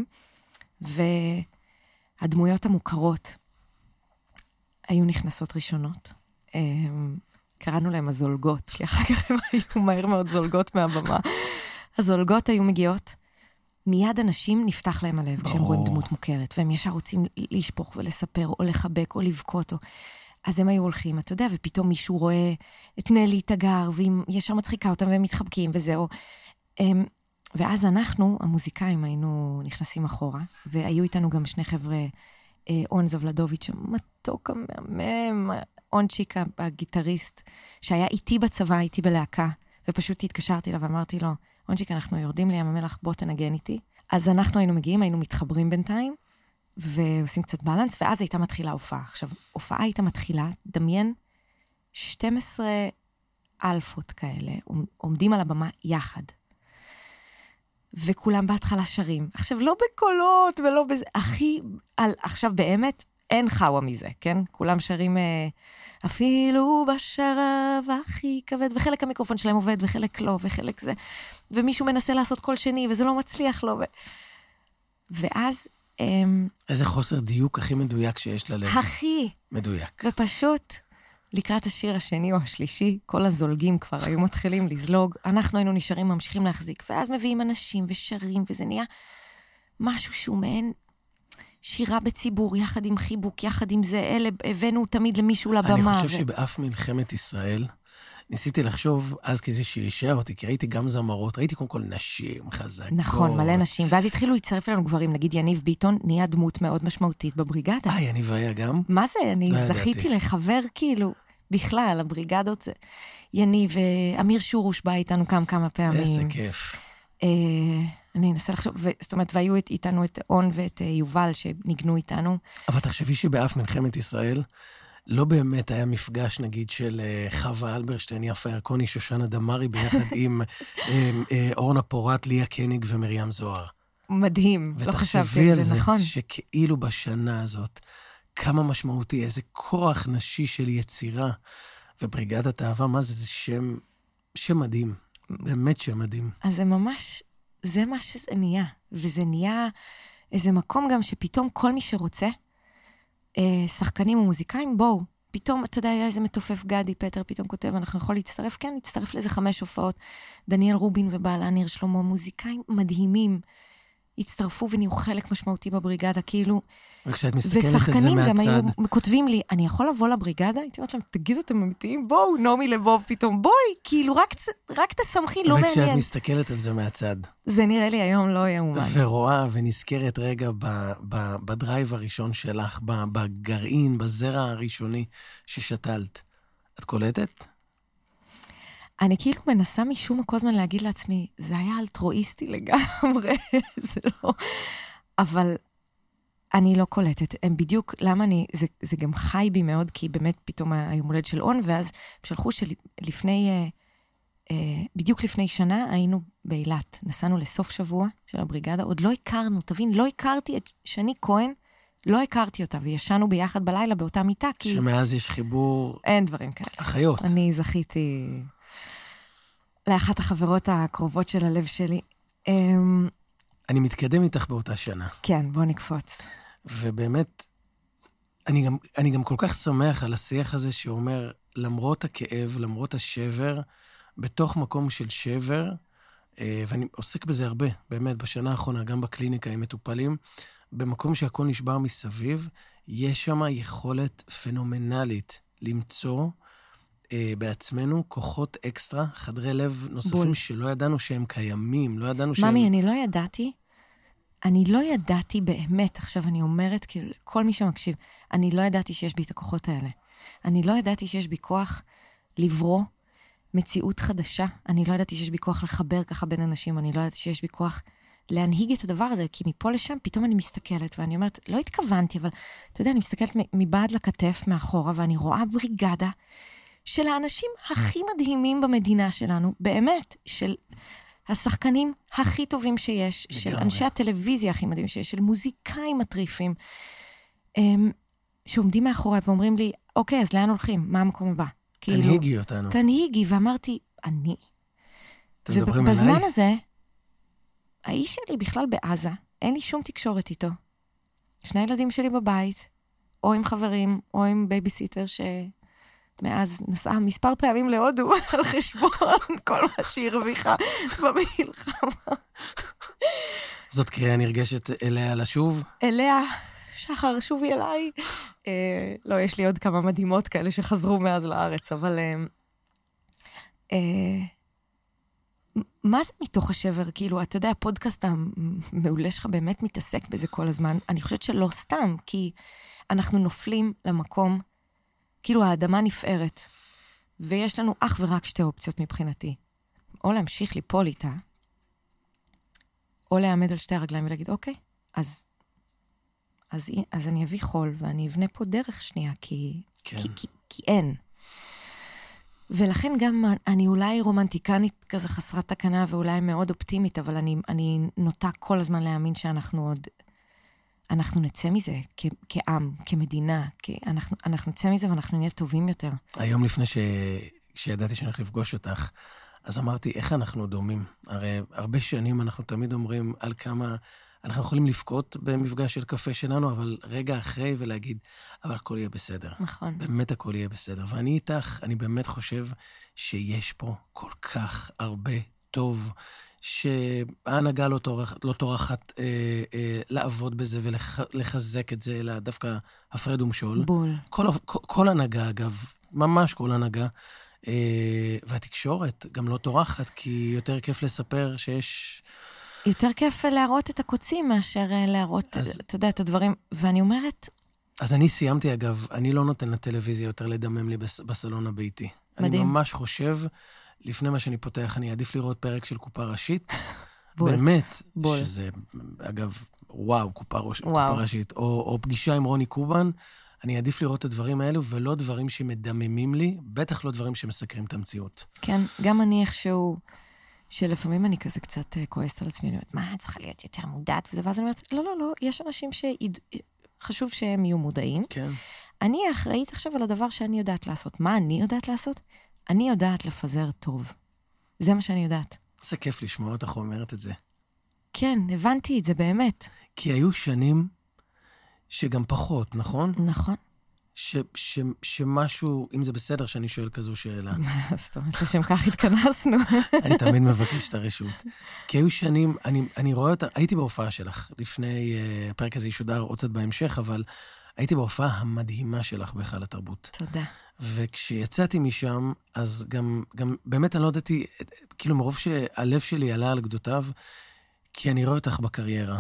[SPEAKER 3] והדמויות המוכרות היו נכנסות ראשונות. קראנו להם הזולגות, כי אחר כך הם היו מהר מאוד זולגות מהבמה. הזולגות היו מגיעות, מיד אנשים נפתח להם הלב כשהם רואים דמות מוכרת, והם ישר רוצים לשפוך ולספר, או לחבק, או לבכות, או... אז הם היו הולכים, אתה יודע, ופתאום מישהו רואה את נלי תגר, והיא ישר מצחיקה אותם, והם מתחבקים, וזהו. ואז אנחנו, המוזיקאים, היינו נכנסים אחורה, והיו איתנו גם שני חבר'ה, און זבלדוביץ', מתוק המאמם, אונצ'יק, הגיטריסט, שהיה איתי בצבא, איתי בלהקה, ופשוט התקשרתי לה ואמרתי לו, אונצ'יק, אנחנו יורדים לים המלח, בוא תנגן איתי. אז אנחנו היינו מגיעים, היינו מתחברים בינתיים, ועושים קצת בלנס, ואז הייתה מתחילה הופעה. עכשיו, הופעה הייתה מתחילה, דמיין, שתים עשרה אלפות כאלה, עומדים על הבמה יחד. וכולם בהתחלה שרים. עכשיו, לא בקולות ולא בזה, הכי, על, עכשיו באמת, אין חווה מזה, כן? כולם שרים, אפילו בשרב הכי כבד, וחלק המיקרופון שלהם עובד, וחלק לא, וחלק זה, ומישהו מנסה לעשות קול שני, וזה לא מצליח לו, ו... ואז...
[SPEAKER 2] איזה חוסר דיוק הכי מדויק שיש ללב.
[SPEAKER 3] הכי.
[SPEAKER 2] מדויק.
[SPEAKER 3] ופשוט, לקראת השיר השני או השלישי, כל הזולגים כבר היו מתחילים לזלוג, אנחנו היינו נשארים, ממשיכים להחזיק, ואז מביאים אנשים ושרים, וזה נהיה משהו שהוא מעין שירה בציבור, יחד עם חיבוק, יחד עם זה, אלה הבאנו תמיד למישהו לבמה.
[SPEAKER 2] אני חושב ו... שבאף מלחמת ישראל, ניסיתי לחשוב, אז כזה שישע אותי, כי ראיתי גם זמרות, ראיתי קודם כל נשים חזקות.
[SPEAKER 3] נכון, מלא נשים, ואז התחילו להצטרף לנו גברים, נגיד יניב ביטון, נהיה דמות מאוד משמעותית בבריגדה.
[SPEAKER 2] אה, יניב היה גם?
[SPEAKER 3] מה זה? אני זכיתי לחבר כאילו, בכלל, הבריגדות זה... יניב, אמיר שורוש בא איתנו כמה כמה פעמים.
[SPEAKER 2] איזה כיף.
[SPEAKER 3] אני אנסה לחשוב, זאת אומרת, והיו איתנו את און ואת יובל שניגנו איתנו.
[SPEAKER 2] אבל תחשבי שבאף מלחמת ישראל, לא באמת היה מפגש, נגיד, של חווה אלברשטיין, יפה ירקוני, שושנה דמרי, ביחד עם אורנה פורט, ליה קניג ומרים זוהר.
[SPEAKER 3] מדהים, לא חשבתי על זה, נכון.
[SPEAKER 2] ותחשבי על זה, שכאילו בשנה הזאת, כמה משמעותי, איזה כוח נשי של יצירה, ובריגדת האהבה, מה זה? זה שם, שם מדהים, באמת שם מדהים.
[SPEAKER 3] אז זה ממש, זה מה שזה נהיה, וזה נהיה איזה מקום גם שפתאום כל מי שרוצה, שחקנים ומוזיקאים, בואו, פתאום, אתה יודע, היה איזה מתופף גדי, פטר פתאום כותב, אנחנו יכולים להצטרף, כן, להצטרף לאיזה חמש הופעות, דניאל רובין ובעלה ניר שלמה, מוזיקאים מדהימים, הצטרפו ונהיו חלק משמעותי בבריגדה, כאילו,
[SPEAKER 2] וכשאת מסתכלת על זה מהצד. ושחקנים גם היו
[SPEAKER 3] כותבים לי, אני יכול לבוא לבריגדה? הייתי אומרת להם, תגידו, אתם אמיתיים, בואו, נעמי לבוב פתאום, בואי, כאילו, רק, רק תשמחי, לא מעניין.
[SPEAKER 2] וכשאת מסתכלת על זה מהצד.
[SPEAKER 3] זה נראה לי היום לא יאומן.
[SPEAKER 2] ורואה ונזכרת רגע ב, ב, בדרייב הראשון שלך, בגרעין, בזרע הראשוני ששתלת. את קולטת?
[SPEAKER 3] אני כאילו מנסה משום כל זמן להגיד לעצמי, זה היה אלטרואיסטי לגמרי, זה לא... אבל אני לא קולטת. הם בדיוק, למה אני... זה, זה גם חי בי מאוד, כי באמת פתאום היום הולד של און, ואז שלחו שלפני... אה, אה, בדיוק לפני שנה היינו באילת. נסענו לסוף שבוע של הבריגדה, עוד לא הכרנו, תבין, לא הכרתי את שני כהן, לא הכרתי אותה, וישנו ביחד בלילה באותה מיטה, כי...
[SPEAKER 2] שמאז יש חיבור...
[SPEAKER 3] אין דברים כאלה.
[SPEAKER 2] אחיות.
[SPEAKER 3] אני זכיתי... לאחת החברות הקרובות של הלב שלי.
[SPEAKER 2] אני מתקדם איתך באותה שנה.
[SPEAKER 3] כן, בוא נקפוץ.
[SPEAKER 2] ובאמת, אני גם, אני גם כל כך שמח על השיח הזה שאומר, למרות הכאב, למרות השבר, בתוך מקום של שבר, ואני עוסק בזה הרבה, באמת, בשנה האחרונה, גם בקליניקה עם מטופלים, במקום שהכל נשבר מסביב, יש שם יכולת פנומנלית למצוא, בעצמנו כוחות אקסטרה, חדרי לב נוספים בול. שלא ידענו שהם קיימים, לא ידענו שהם...
[SPEAKER 3] ממי, אני לא ידעתי, אני לא ידעתי באמת, עכשיו אני אומרת, כאילו, כל מי שמקשיב, אני לא ידעתי שיש בי את הכוחות האלה. אני לא ידעתי שיש בי כוח לברוא מציאות חדשה. אני לא ידעתי שיש בי כוח לחבר ככה בין אנשים. אני לא ידעתי שיש בי כוח להנהיג את הדבר הזה, כי מפה לשם פתאום אני מסתכלת, ואני אומרת, לא התכוונתי, אבל אתה יודע, אני מסתכלת מבעד לכתף, מאחורה, ואני רואה בריגדה של האנשים הכי מדהימים במדינה שלנו, באמת, של השחקנים הכי טובים שיש, של אנשי הטלוויזיה הכי מדהימים שיש, של מוזיקאים מטריפים, שעומדים מאחורי ואומרים לי, אוקיי, אז לאן הולכים? מה המקום הבא?
[SPEAKER 2] תנהיגי אותנו.
[SPEAKER 3] תנהיגי, ואמרתי, אני? ובזמן הזה, האיש שלי בכלל בעזה, אין לי שום תקשורת איתו. שני ילדים שלי בבית, או עם חברים, או עם בייביסיטר, שמאז נסעה מספר פעמים להודו, על חשבון כל מה שהיא הרוויחה במלחמה.
[SPEAKER 2] זאת קריאה נרגשת אליה לשוב?
[SPEAKER 3] אליה, שחר, שובי אליי. אה, לא, יש לי עוד כמה מדהימות כאלה שחזרו מאז לארץ, אבל... אה, אה, מה זה מתוך השבר? כאילו, אתה יודע, הפודקאסט המעולה שלך באמת מתעסק בזה כל הזמן. אני חושבת שלא סתם, כי אנחנו נופלים למקום, כאילו האדמה נפערת, ויש לנו אך ורק שתי אופציות מבחינתי. או להמשיך ליפול איתה, או להעמד על שתי הרגליים ולהגיד, אוקיי, אז, אז, אז אני אביא חול, ואני אבנה פה דרך שנייה, כי, כן. כי, כי, כי אין. ולכן גם אני אולי רומנטיקנית כזה חסרת תקנה, ואולי מאוד אופטימית, אבל אני, אני נוטה כל הזמן להאמין שאנחנו עוד, אנחנו נצא מזה כ, כעם, כמדינה, כי אנחנו, אנחנו נצא מזה ואנחנו נהיה טובים יותר.
[SPEAKER 2] היום לפני ש, שידעתי שאני הולך לפגוש אותך, אז אמרתי, איך אנחנו דומים? הרי הרבה שנים אנחנו תמיד אומרים על כמה... אנחנו יכולים לפקוט במפגש של קפה שלנו, אבל רגע אחרי ולהגיד, אבל הכל יהיה בסדר.
[SPEAKER 3] נכון.
[SPEAKER 2] באמת הכל יהיה בסדר. ואני איתך, אני באמת חושב שיש פה כל כך הרבה טוב, שההנהגה לא, טורח, לא טורחת אה, אה, לעבוד בזה ולחזק את זה, אלא דווקא הפרד ומשול.
[SPEAKER 3] בול.
[SPEAKER 2] כל, כל, כל הנהגה, אגב, ממש כל הנהגה, אה, והתקשורת גם לא טורחת, כי יותר כיף לספר שיש...
[SPEAKER 3] יותר כיף להראות את הקוצים מאשר להראות, אז, אתה יודע, את הדברים. ואני אומרת...
[SPEAKER 2] אז אני סיימתי, אגב, אני לא נותן לטלוויזיה יותר לדמם לי בס, בסלון הביתי. מדהים. אני ממש חושב, לפני מה שאני פותח, אני עדיף לראות פרק של קופה ראשית. בול. באמת, בול. שזה, אגב, וואו, קופה, ראש, וואו. קופה ראשית. או, או פגישה עם רוני קובן, אני עדיף לראות את הדברים האלו, ולא דברים שמדממים לי, בטח לא דברים שמסקרים את המציאות. כן,
[SPEAKER 3] גם אני איכשהו... שלפעמים אני כזה קצת כועסת על עצמי, אני אומרת, מה, צריכה להיות יותר מודעת וזה, ואז אני אומרת, לא, לא, לא, יש אנשים שחשוב שהם יהיו מודעים.
[SPEAKER 2] כן.
[SPEAKER 3] אני אחראית עכשיו על הדבר שאני יודעת לעשות. מה אני יודעת לעשות? אני יודעת לפזר טוב. זה מה שאני יודעת.
[SPEAKER 2] זה כיף לשמוע אותך אומרת את זה.
[SPEAKER 3] כן, הבנתי את זה באמת.
[SPEAKER 2] כי היו שנים שגם פחות, נכון?
[SPEAKER 3] נכון.
[SPEAKER 2] ש, ש, שמשהו, אם זה בסדר שאני שואל כזו שאלה.
[SPEAKER 3] זאת אומרת, לשם כך התכנסנו.
[SPEAKER 2] אני תמיד מבקש את הרשות. כי היו שנים, אני, אני רואה אותה, הייתי בהופעה שלך, לפני, uh, הפרק הזה ישודר עוד קצת בהמשך, אבל הייתי בהופעה המדהימה שלך בהיכל התרבות.
[SPEAKER 3] תודה.
[SPEAKER 2] וכשיצאתי משם, אז גם, גם באמת אני לא ידעתי, כאילו מרוב שהלב שלי עלה על גדותיו, כי אני רואה אותך בקריירה.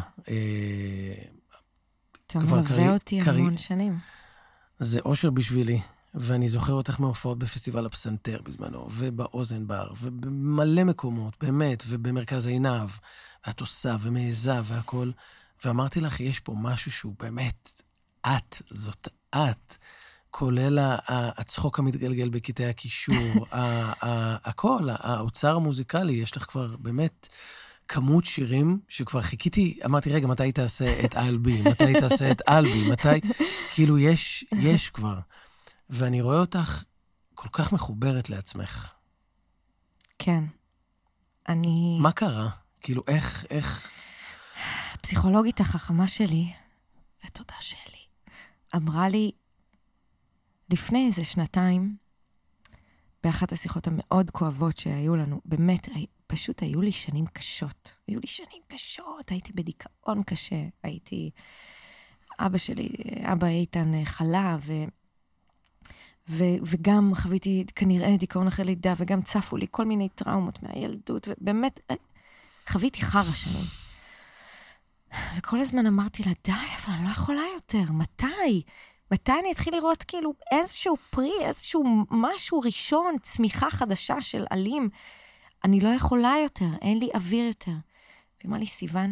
[SPEAKER 3] אתה מלווה אותי המון שנים.
[SPEAKER 2] זה אושר בשבילי, ואני זוכר אותך מהופעות בפסטיבל הפסנתר בזמנו, ובאוזן בר, ובמלא מקומות, באמת, ובמרכז עינב, ואת עושה ומעיזה והכל, ואמרתי לך, יש פה משהו שהוא באמת, את, זאת את, כולל הצחוק המתגלגל בקטעי הקישור, הכל, האוצר המוזיקלי, יש לך כבר באמת כמות שירים שכבר חיכיתי, אמרתי, רגע, מתי תעשה את אלבי? מתי תעשה את אלבי? מתי? כאילו, יש, יש כבר. ואני רואה אותך כל כך מחוברת לעצמך.
[SPEAKER 3] כן. אני...
[SPEAKER 2] מה קרה? כאילו, איך, איך...
[SPEAKER 3] הפסיכולוגית החכמה שלי, ותודה שלי, אמרה לי, לפני איזה שנתיים, באחת השיחות המאוד כואבות שהיו לנו, באמת, פשוט היו לי שנים קשות. היו לי שנים קשות, הייתי בדיכאון קשה, הייתי... אבא שלי, אבא איתן חלה, ו... ו... וגם חוויתי כנראה דיכאון אחרי לידה, וגם צפו לי כל מיני טראומות מהילדות, ובאמת חוויתי חרא שנים. וכל הזמן אמרתי לה, די, אבל אני לא יכולה יותר, מתי? מתי אני אתחיל לראות כאילו איזשהו פרי, איזשהו משהו ראשון, צמיחה חדשה של עלים? אני לא יכולה יותר, אין לי אוויר יותר. ואמר לי, סיוון,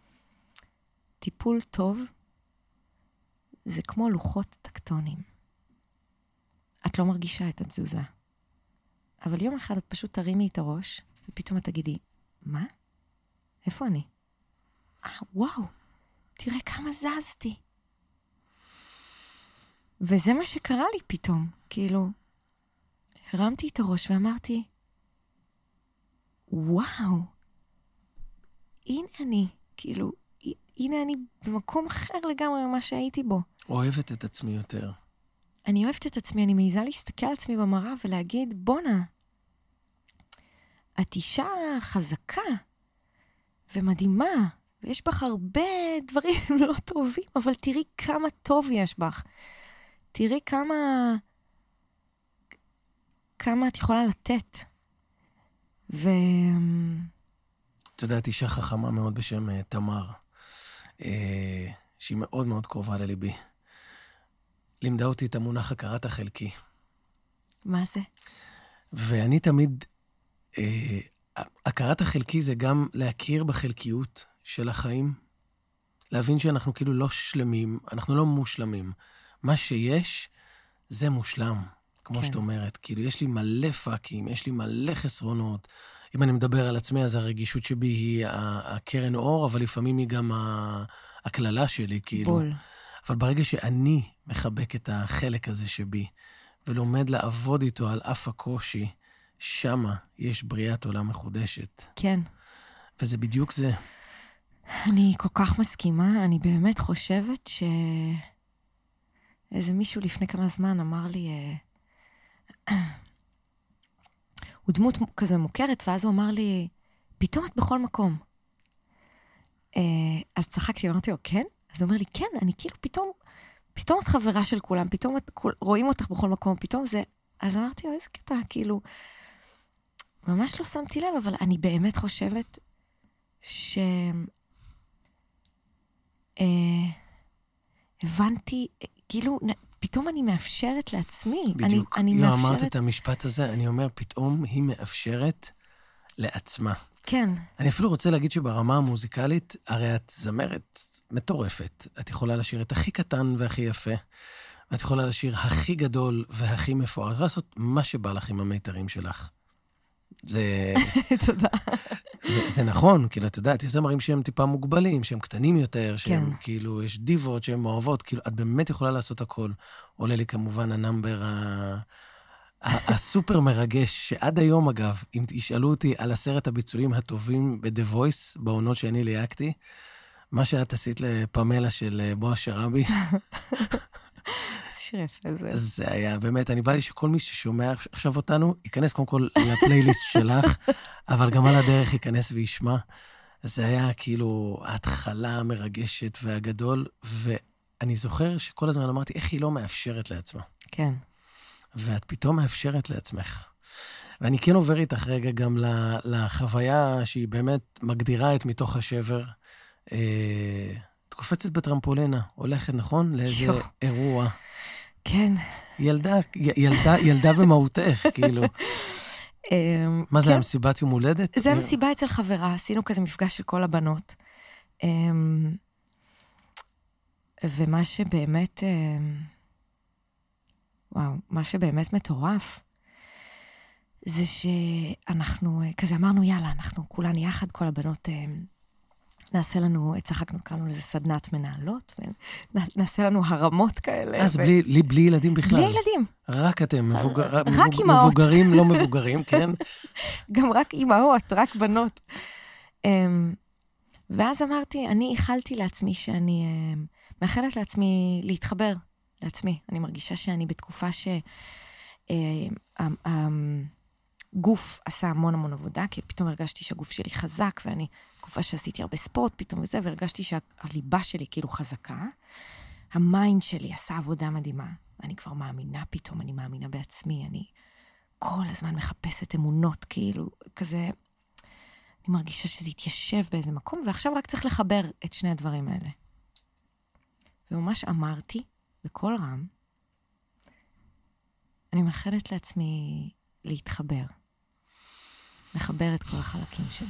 [SPEAKER 3] טיפול טוב זה כמו לוחות טקטונים. את לא מרגישה את התזוזה. אבל יום אחד את פשוט תרימי את הראש, ופתאום את תגידי, מה? איפה אני? אה, וואו, תראה כמה זזתי. וזה מה שקרה לי פתאום. כאילו, הרמתי את הראש ואמרתי, וואו, הנה אני, כאילו, הנה אני במקום אחר לגמרי ממה שהייתי בו.
[SPEAKER 2] אוהבת את עצמי יותר.
[SPEAKER 3] אני אוהבת את עצמי, אני מעיזה להסתכל על עצמי במראה ולהגיד, בונה, את אישה חזקה ומדהימה, ויש בך הרבה דברים לא טובים, אבל תראי כמה טוב יש בך. תראי כמה, כמה את יכולה לתת. ו...
[SPEAKER 2] את יודעת, אישה חכמה מאוד בשם תמר, שהיא מאוד מאוד קרובה לליבי. לימדה אותי את המונח הכרת החלקי.
[SPEAKER 3] מה זה?
[SPEAKER 2] ואני תמיד, אה, הכרת החלקי זה גם להכיר בחלקיות של החיים, להבין שאנחנו כאילו לא שלמים, אנחנו לא מושלמים. מה שיש, זה מושלם, כמו
[SPEAKER 3] כן.
[SPEAKER 2] שאת אומרת. כאילו, יש לי מלא פאקים, יש לי מלא חסרונות. אם אני מדבר על עצמי, אז הרגישות שבי היא הקרן אור, אבל לפעמים היא גם הכללה שלי, כאילו.
[SPEAKER 3] בול.
[SPEAKER 2] אבל ברגע שאני מחבק את החלק הזה שבי, ולומד לעבוד איתו על אף הקושי, שמה יש בריאת עולם מחודשת.
[SPEAKER 3] כן.
[SPEAKER 2] וזה בדיוק זה.
[SPEAKER 3] אני כל כך מסכימה, אני באמת חושבת ש... איזה מישהו לפני כמה זמן אמר לי, הוא דמות כזה מוכרת, ואז הוא אמר לי, פתאום את בכל מקום. אז צחקתי, אמרתי לו, כן? אז הוא אומר לי, כן, אני כאילו פתאום, פתאום את חברה של כולם, פתאום את, רואים אותך בכל מקום, פתאום זה... אז אמרתי לו, איזה קטע, כאילו, ממש לא שמתי לב, אבל אני באמת חושבת ש... אה, הבנתי, כאילו, פתאום אני מאפשרת לעצמי.
[SPEAKER 2] בדיוק.
[SPEAKER 3] אני, אני
[SPEAKER 2] לא
[SPEAKER 3] מאפשרת...
[SPEAKER 2] אמרת את המשפט הזה, אני אומר, פתאום היא מאפשרת לעצמה.
[SPEAKER 3] כן.
[SPEAKER 2] אני אפילו רוצה להגיד שברמה המוזיקלית, הרי את זמרת מטורפת. את יכולה לשיר את הכי קטן והכי יפה, ואת יכולה לשיר הכי גדול והכי מפואר. את יכולה לעשות מה שבא לך עם המיתרים שלך. זה...
[SPEAKER 3] תודה.
[SPEAKER 2] זה, זה נכון, כאילו, את יודעת, יש זמרים שהם טיפה מוגבלים, שהם קטנים יותר, שהם
[SPEAKER 3] כן.
[SPEAKER 2] כאילו, יש דיבות שהם אוהבות, כאילו, את באמת יכולה לעשות הכל. עולה לי כמובן הנאמבר ה... הסופר מרגש, שעד היום, אגב, אם תשאלו אותי על עשרת הביצועים הטובים ב-The Voice, בעונות שאני ליהקתי, מה שאת עשית לפמלה של בועז שרעבי,
[SPEAKER 3] שיר יפה זה.
[SPEAKER 2] זה היה באמת, אני בא לי שכל מי ששומע עכשיו אותנו, ייכנס קודם כל לפלייליסט שלך, אבל גם על הדרך ייכנס וישמע. זה היה כאילו ההתחלה המרגשת והגדול, ואני זוכר שכל הזמן אמרתי, איך היא לא מאפשרת לעצמה.
[SPEAKER 3] כן. ואת
[SPEAKER 2] פתאום מאפשרת לעצמך. ואני כן עובר איתך רגע גם לחוויה שהיא באמת מגדירה את מתוך השבר. את קופצת בטרמפולינה, הולכת, נכון? לאיזה אירוע.
[SPEAKER 3] כן.
[SPEAKER 2] ילדה, ילדה, ילדה במהותך, כאילו. מה זה, המסיבת יום הולדת?
[SPEAKER 3] זה המסיבה אצל חברה, עשינו כזה מפגש של כל הבנות. ומה שבאמת, וואו, מה שבאמת מטורף, זה שאנחנו, כזה אמרנו, יאללה, אנחנו כולן יחד, כל הבנות, נעשה לנו, צחקנו, קראנו לזה סדנת מנהלות, ונעשה לנו הרמות כאלה.
[SPEAKER 2] אז בלי, בלי ילדים בכלל.
[SPEAKER 3] בלי ילדים.
[SPEAKER 2] רק אתם, מבוגר,
[SPEAKER 3] רק
[SPEAKER 2] מבוג,
[SPEAKER 3] אימהות.
[SPEAKER 2] מבוגרים, לא מבוגרים, כן?
[SPEAKER 3] גם רק אימהות, רק בנות. ואז אמרתי, אני איחלתי לעצמי שאני מאחלת לעצמי להתחבר לעצמי. אני מרגישה שאני בתקופה שהגוף עשה המון המון עבודה, כי פתאום הרגשתי שהגוף שלי חזק, ואני תקופה שעשיתי הרבה ספורט פתאום וזה, והרגשתי שהליבה שלי כאילו חזקה. המיינד שלי עשה עבודה מדהימה. אני כבר מאמינה פתאום, אני מאמינה בעצמי, אני כל הזמן מחפשת אמונות, כאילו, כזה, אני מרגישה שזה יתיישב באיזה מקום, ועכשיו רק צריך לחבר את שני הדברים האלה. וממש אמרתי, בכל רם, אני מאחלת לעצמי להתחבר. לחבר את כל החלקים שלי.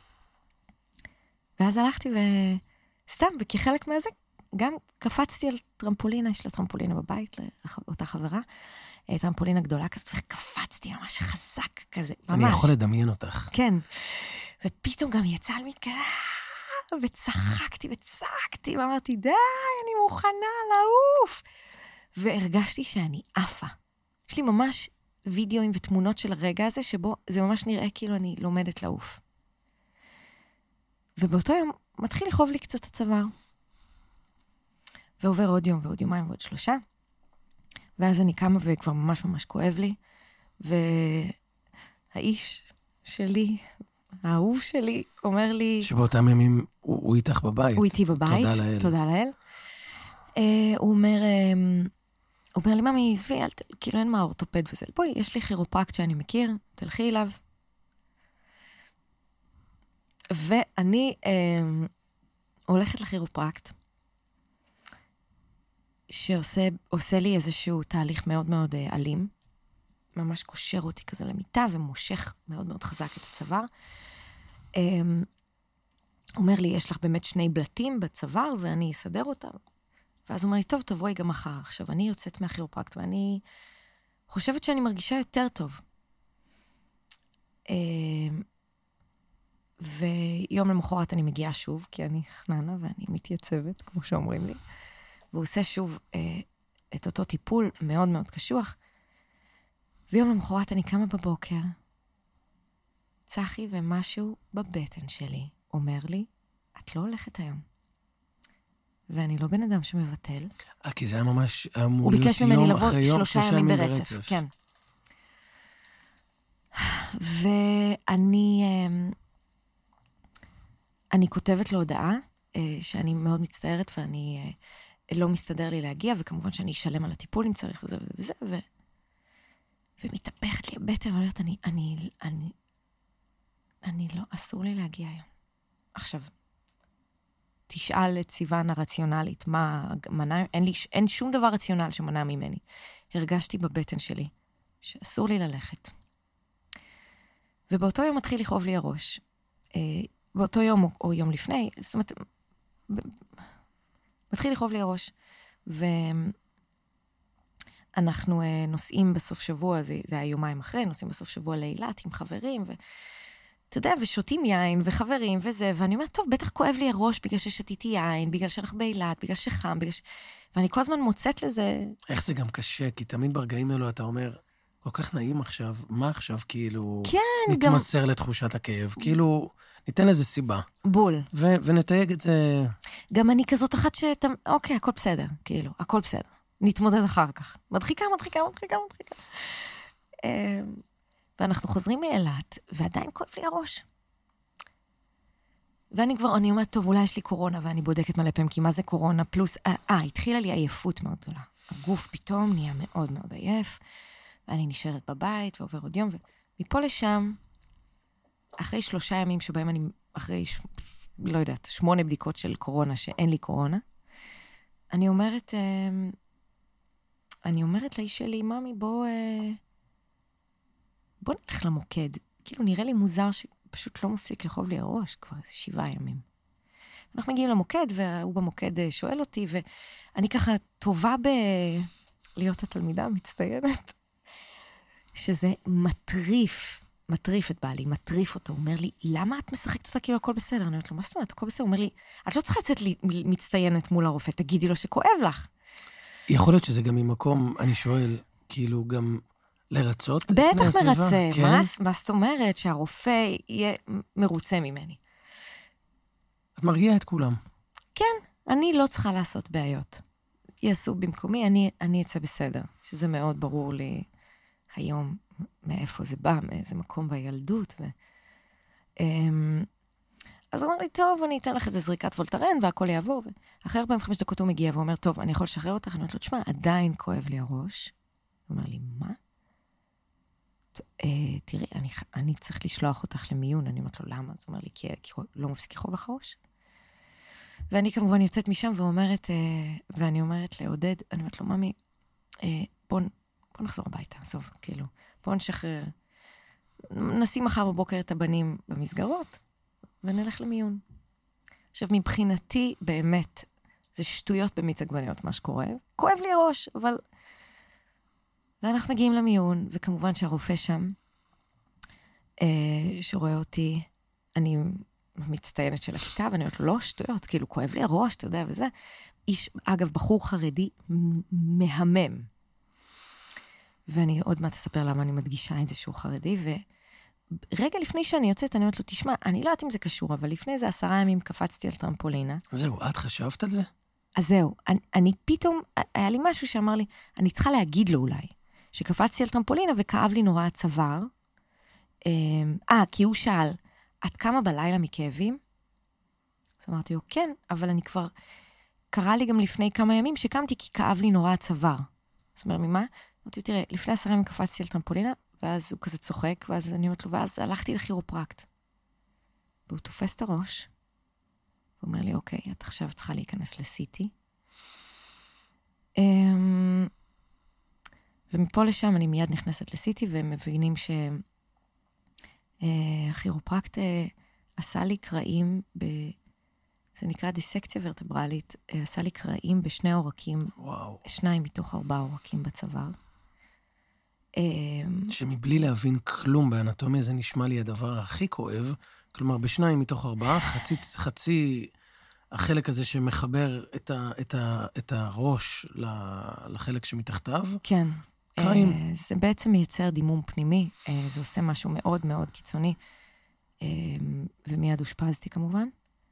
[SPEAKER 3] ואז הלכתי וסתם, וכחלק מהזה, גם קפצתי על טרמפולינה, יש לה טרמפולינה בבית, לאותה חברה, טרמפולינה גדולה כזאת, וקפצתי ממש חזק כזה, ממש.
[SPEAKER 2] אני יכול לדמיין אותך.
[SPEAKER 3] כן. ופתאום גם יצא על מתקלה, וצחקתי וצעקתי, ואמרתי, די, אני מוכנה לעוף. והרגשתי שאני עפה. יש לי ממש וידאוים ותמונות של הרגע הזה, שבו זה ממש נראה כאילו אני לומדת לעוף. ובאותו יום מתחיל לכאוב לי קצת הצוואר. ועובר עוד יום ועוד יומיים ועוד שלושה. ואז אני קמה וכבר ממש ממש כואב לי. והאיש שלי, האהוב שלי, אומר לי...
[SPEAKER 2] שבאותם ימים הוא, הוא איתך בבית.
[SPEAKER 3] הוא איתי בבית.
[SPEAKER 2] תודה לאל.
[SPEAKER 3] תודה לאל. Uh, הוא אומר... Uh, הוא אומר לי, ממי, עזבי, אל ת... כאילו אין מה אורתופד וזה. בואי, יש לי כירופרקט שאני מכיר, תלכי אליו. ואני אה, הולכת לכירופרקט, שעושה עושה לי איזשהו תהליך מאוד מאוד אה, אלים, ממש קושר אותי כזה למיטה, ומושך מאוד מאוד חזק את הצוואר. אה, הוא אומר לי, יש לך באמת שני בלטים בצוואר, ואני אסדר אותם. ואז הוא אומר לי, טוב, תבואי גם מחר. עכשיו, אני יוצאת מהכירופרקט, ואני חושבת שאני מרגישה יותר טוב. ויום למחרת אני מגיעה שוב, כי אני חננה ואני מתייצבת, כמו שאומרים לי. והוא עושה שוב את אותו טיפול מאוד מאוד קשוח. ויום למחרת אני קמה בבוקר, צחי ומשהו בבטן שלי אומר לי, את לא הולכת היום. ואני לא בן אדם שמבטל.
[SPEAKER 2] אה, כי זה היה ממש אמור
[SPEAKER 3] הוא
[SPEAKER 2] להיות
[SPEAKER 3] ביקש ממני
[SPEAKER 2] יום
[SPEAKER 3] לבוא
[SPEAKER 2] אחרי יום,
[SPEAKER 3] שלושה ימים ברצף. כן. ואני אני כותבת לו הודעה, שאני מאוד מצטערת, ואני לא מסתדר לי להגיע, וכמובן שאני אשלם על הטיפול אם צריך וזה וזה וזה, ו... ומתהפכת לי הבטן, ואני אומרת, אני, אני, אני, אני לא, אסור לי להגיע היום. עכשיו, תשאל את סיוון הרציונלית, מה מנע, אין לי, אין שום דבר רציונל שמנע ממני. הרגשתי בבטן שלי שאסור לי ללכת. ובאותו יום מתחיל לכאוב לי הראש. באותו יום או, או יום לפני, זאת אומרת, מתחיל לכאוב לי הראש. ואנחנו נוסעים בסוף שבוע, זה, זה היה יומיים אחרי, נוסעים בסוף שבוע לאילת עם חברים, ו... אתה יודע, ושותים יין, וחברים, וזה, ואני אומרת, טוב, בטח כואב לי הראש, בגלל ששתיתי יין, בגלל שאנחנו באילת, בגלל שחם, בגלל ש... ואני כל הזמן מוצאת לזה...
[SPEAKER 2] איך זה גם קשה, כי תמיד ברגעים האלו אתה אומר, כל כך נעים עכשיו, מה עכשיו, כאילו...
[SPEAKER 3] כן,
[SPEAKER 2] נתמסר
[SPEAKER 3] גם...
[SPEAKER 2] לתחושת הכאב, כאילו, ניתן לזה סיבה.
[SPEAKER 3] בול.
[SPEAKER 2] ו- ונתייג את זה...
[SPEAKER 3] גם אני כזאת אחת שאתה... אוקיי, הכל בסדר, כאילו, הכל בסדר. נתמודד אחר כך. מדחיקה, מדחיקה, מדחיקה, מדחיקה. ואנחנו חוזרים מאילת, ועדיין כואב לי הראש. ואני כבר, אני אומרת, טוב, אולי יש לי קורונה, ואני בודקת מלא פעמים, כי מה זה קורונה? פלוס, אה, התחילה לי עייפות מאוד גדולה. הגוף פתאום נהיה מאוד מאוד עייף, ואני נשארת בבית, ועובר עוד יום, ומפה לשם, אחרי שלושה ימים שבהם אני, אחרי, ש... לא יודעת, שמונה בדיקות של קורונה, שאין לי קורונה, אני אומרת, אה, אני אומרת לאיש שלי, ממי, בוא... אה, בוא נלך למוקד. כאילו, נראה לי מוזר שפשוט לא מפסיק לכאוב לי הראש, כבר איזה שבעה ימים. אנחנו מגיעים למוקד, והוא במוקד שואל אותי, ואני ככה טובה ב... להיות התלמידה המצטיינת, שזה מטריף, מטריף את בעלי, מטריף אותו. הוא אומר לי, למה את משחקת אותה כאילו הכל בסדר? אני אומרת לו, מה זאת אומרת? הכל בסדר. הוא אומר לי, את לא צריכה לצאת לי מצטיינת מול הרופא, תגידי לו שכואב לך.
[SPEAKER 2] יכול להיות שזה גם ממקום, אני שואל, כאילו גם... לרצות?
[SPEAKER 3] בטח מרצה. כן? מה, מה זאת אומרת? שהרופא יהיה מרוצה ממני.
[SPEAKER 2] את מרגיעה את כולם.
[SPEAKER 3] כן, אני לא צריכה לעשות בעיות. יעשו במקומי, אני, אני אצא בסדר. שזה מאוד ברור לי היום מאיפה זה בא, מאיזה מקום בילדות. ו... אז הוא אומר לי, טוב, אני אתן לך איזה זריקת וולטרן, והכל יעבור. ואחרי ארבעים וחמש דקות הוא מגיע ואומר, טוב, אני יכול לשחרר אותך? אני אומרת לו, תשמע, עדיין כואב לי הראש. הוא אומר לי, מה? תראי, אני, אני צריך לשלוח אותך למיון. אני אומרת לו, למה? אז הוא אומר לי, כי, כי לא מפסיק לכאוב לך ראש. ואני כמובן יוצאת משם ואומרת, ואני אומרת לעודד, אני אומרת לו, ממי, בוא, בוא נחזור הביתה, עזוב, כאילו, בוא נשחרר. נשים מחר בבוקר את הבנים במסגרות, ונלך למיון. עכשיו, מבחינתי, באמת, זה שטויות במיץ עגבניות, מה שקורה. כואב לי הראש, אבל... ואנחנו מגיעים למיון, וכמובן שהרופא שם, אה, שרואה אותי, אני מצטיינת של הכיתה, ואני אומרת לו, לא, שטויות, כאילו, כואב לי הראש, אתה יודע, וזה. איש, אגב, בחור חרדי מהמם. ואני עוד מעט אספר למה אני מדגישה את זה שהוא חרדי, ורגע לפני שאני יוצאת, אני אומרת לו, תשמע, אני לא יודעת אם זה קשור, אבל לפני איזה עשרה ימים קפצתי על טרמפולינה.
[SPEAKER 2] זהו, את חשבת על זה?
[SPEAKER 3] אז זהו, אני, אני פתאום, היה לי משהו שאמר לי, אני צריכה להגיד לו אולי, שקפצתי על טרמפולינה וכאב לי נורא הצוואר. אה, כי הוא שאל, את קמה בלילה מכאבים? אז אמרתי לו, כן, אבל אני כבר, קרה לי גם לפני כמה ימים שקמתי כי כאב לי נורא הצוואר. זאת אומרת, ממה? אמרתי לו, תראה, לפני עשרה ימים קפצתי על טרמפולינה, ואז הוא כזה צוחק, ואז אני אומרת לו, ואז הלכתי לכירופרקט. והוא תופס את הראש, הוא אומר לי, אוקיי, את עכשיו צריכה להיכנס לסיטי. ומפה לשם אני מיד נכנסת לסיטי, והם מבינים שהכירופרקט עשה לי קרעים, ב... זה נקרא דיסקציה ורטברלית, עשה לי קרעים בשני עורקים,
[SPEAKER 2] וואו.
[SPEAKER 3] שניים מתוך ארבעה עורקים בצוואר.
[SPEAKER 2] שמבלי להבין כלום באנטומיה, זה נשמע לי הדבר הכי כואב, כלומר, בשניים מתוך ארבעה, חצי, חצי החלק הזה שמחבר את, ה, את, ה, את הראש לחלק שמתחתיו.
[SPEAKER 3] כן.
[SPEAKER 2] קרעים.
[SPEAKER 3] זה בעצם מייצר דימום פנימי, זה עושה משהו מאוד מאוד קיצוני, ומיד הושפזתי כמובן.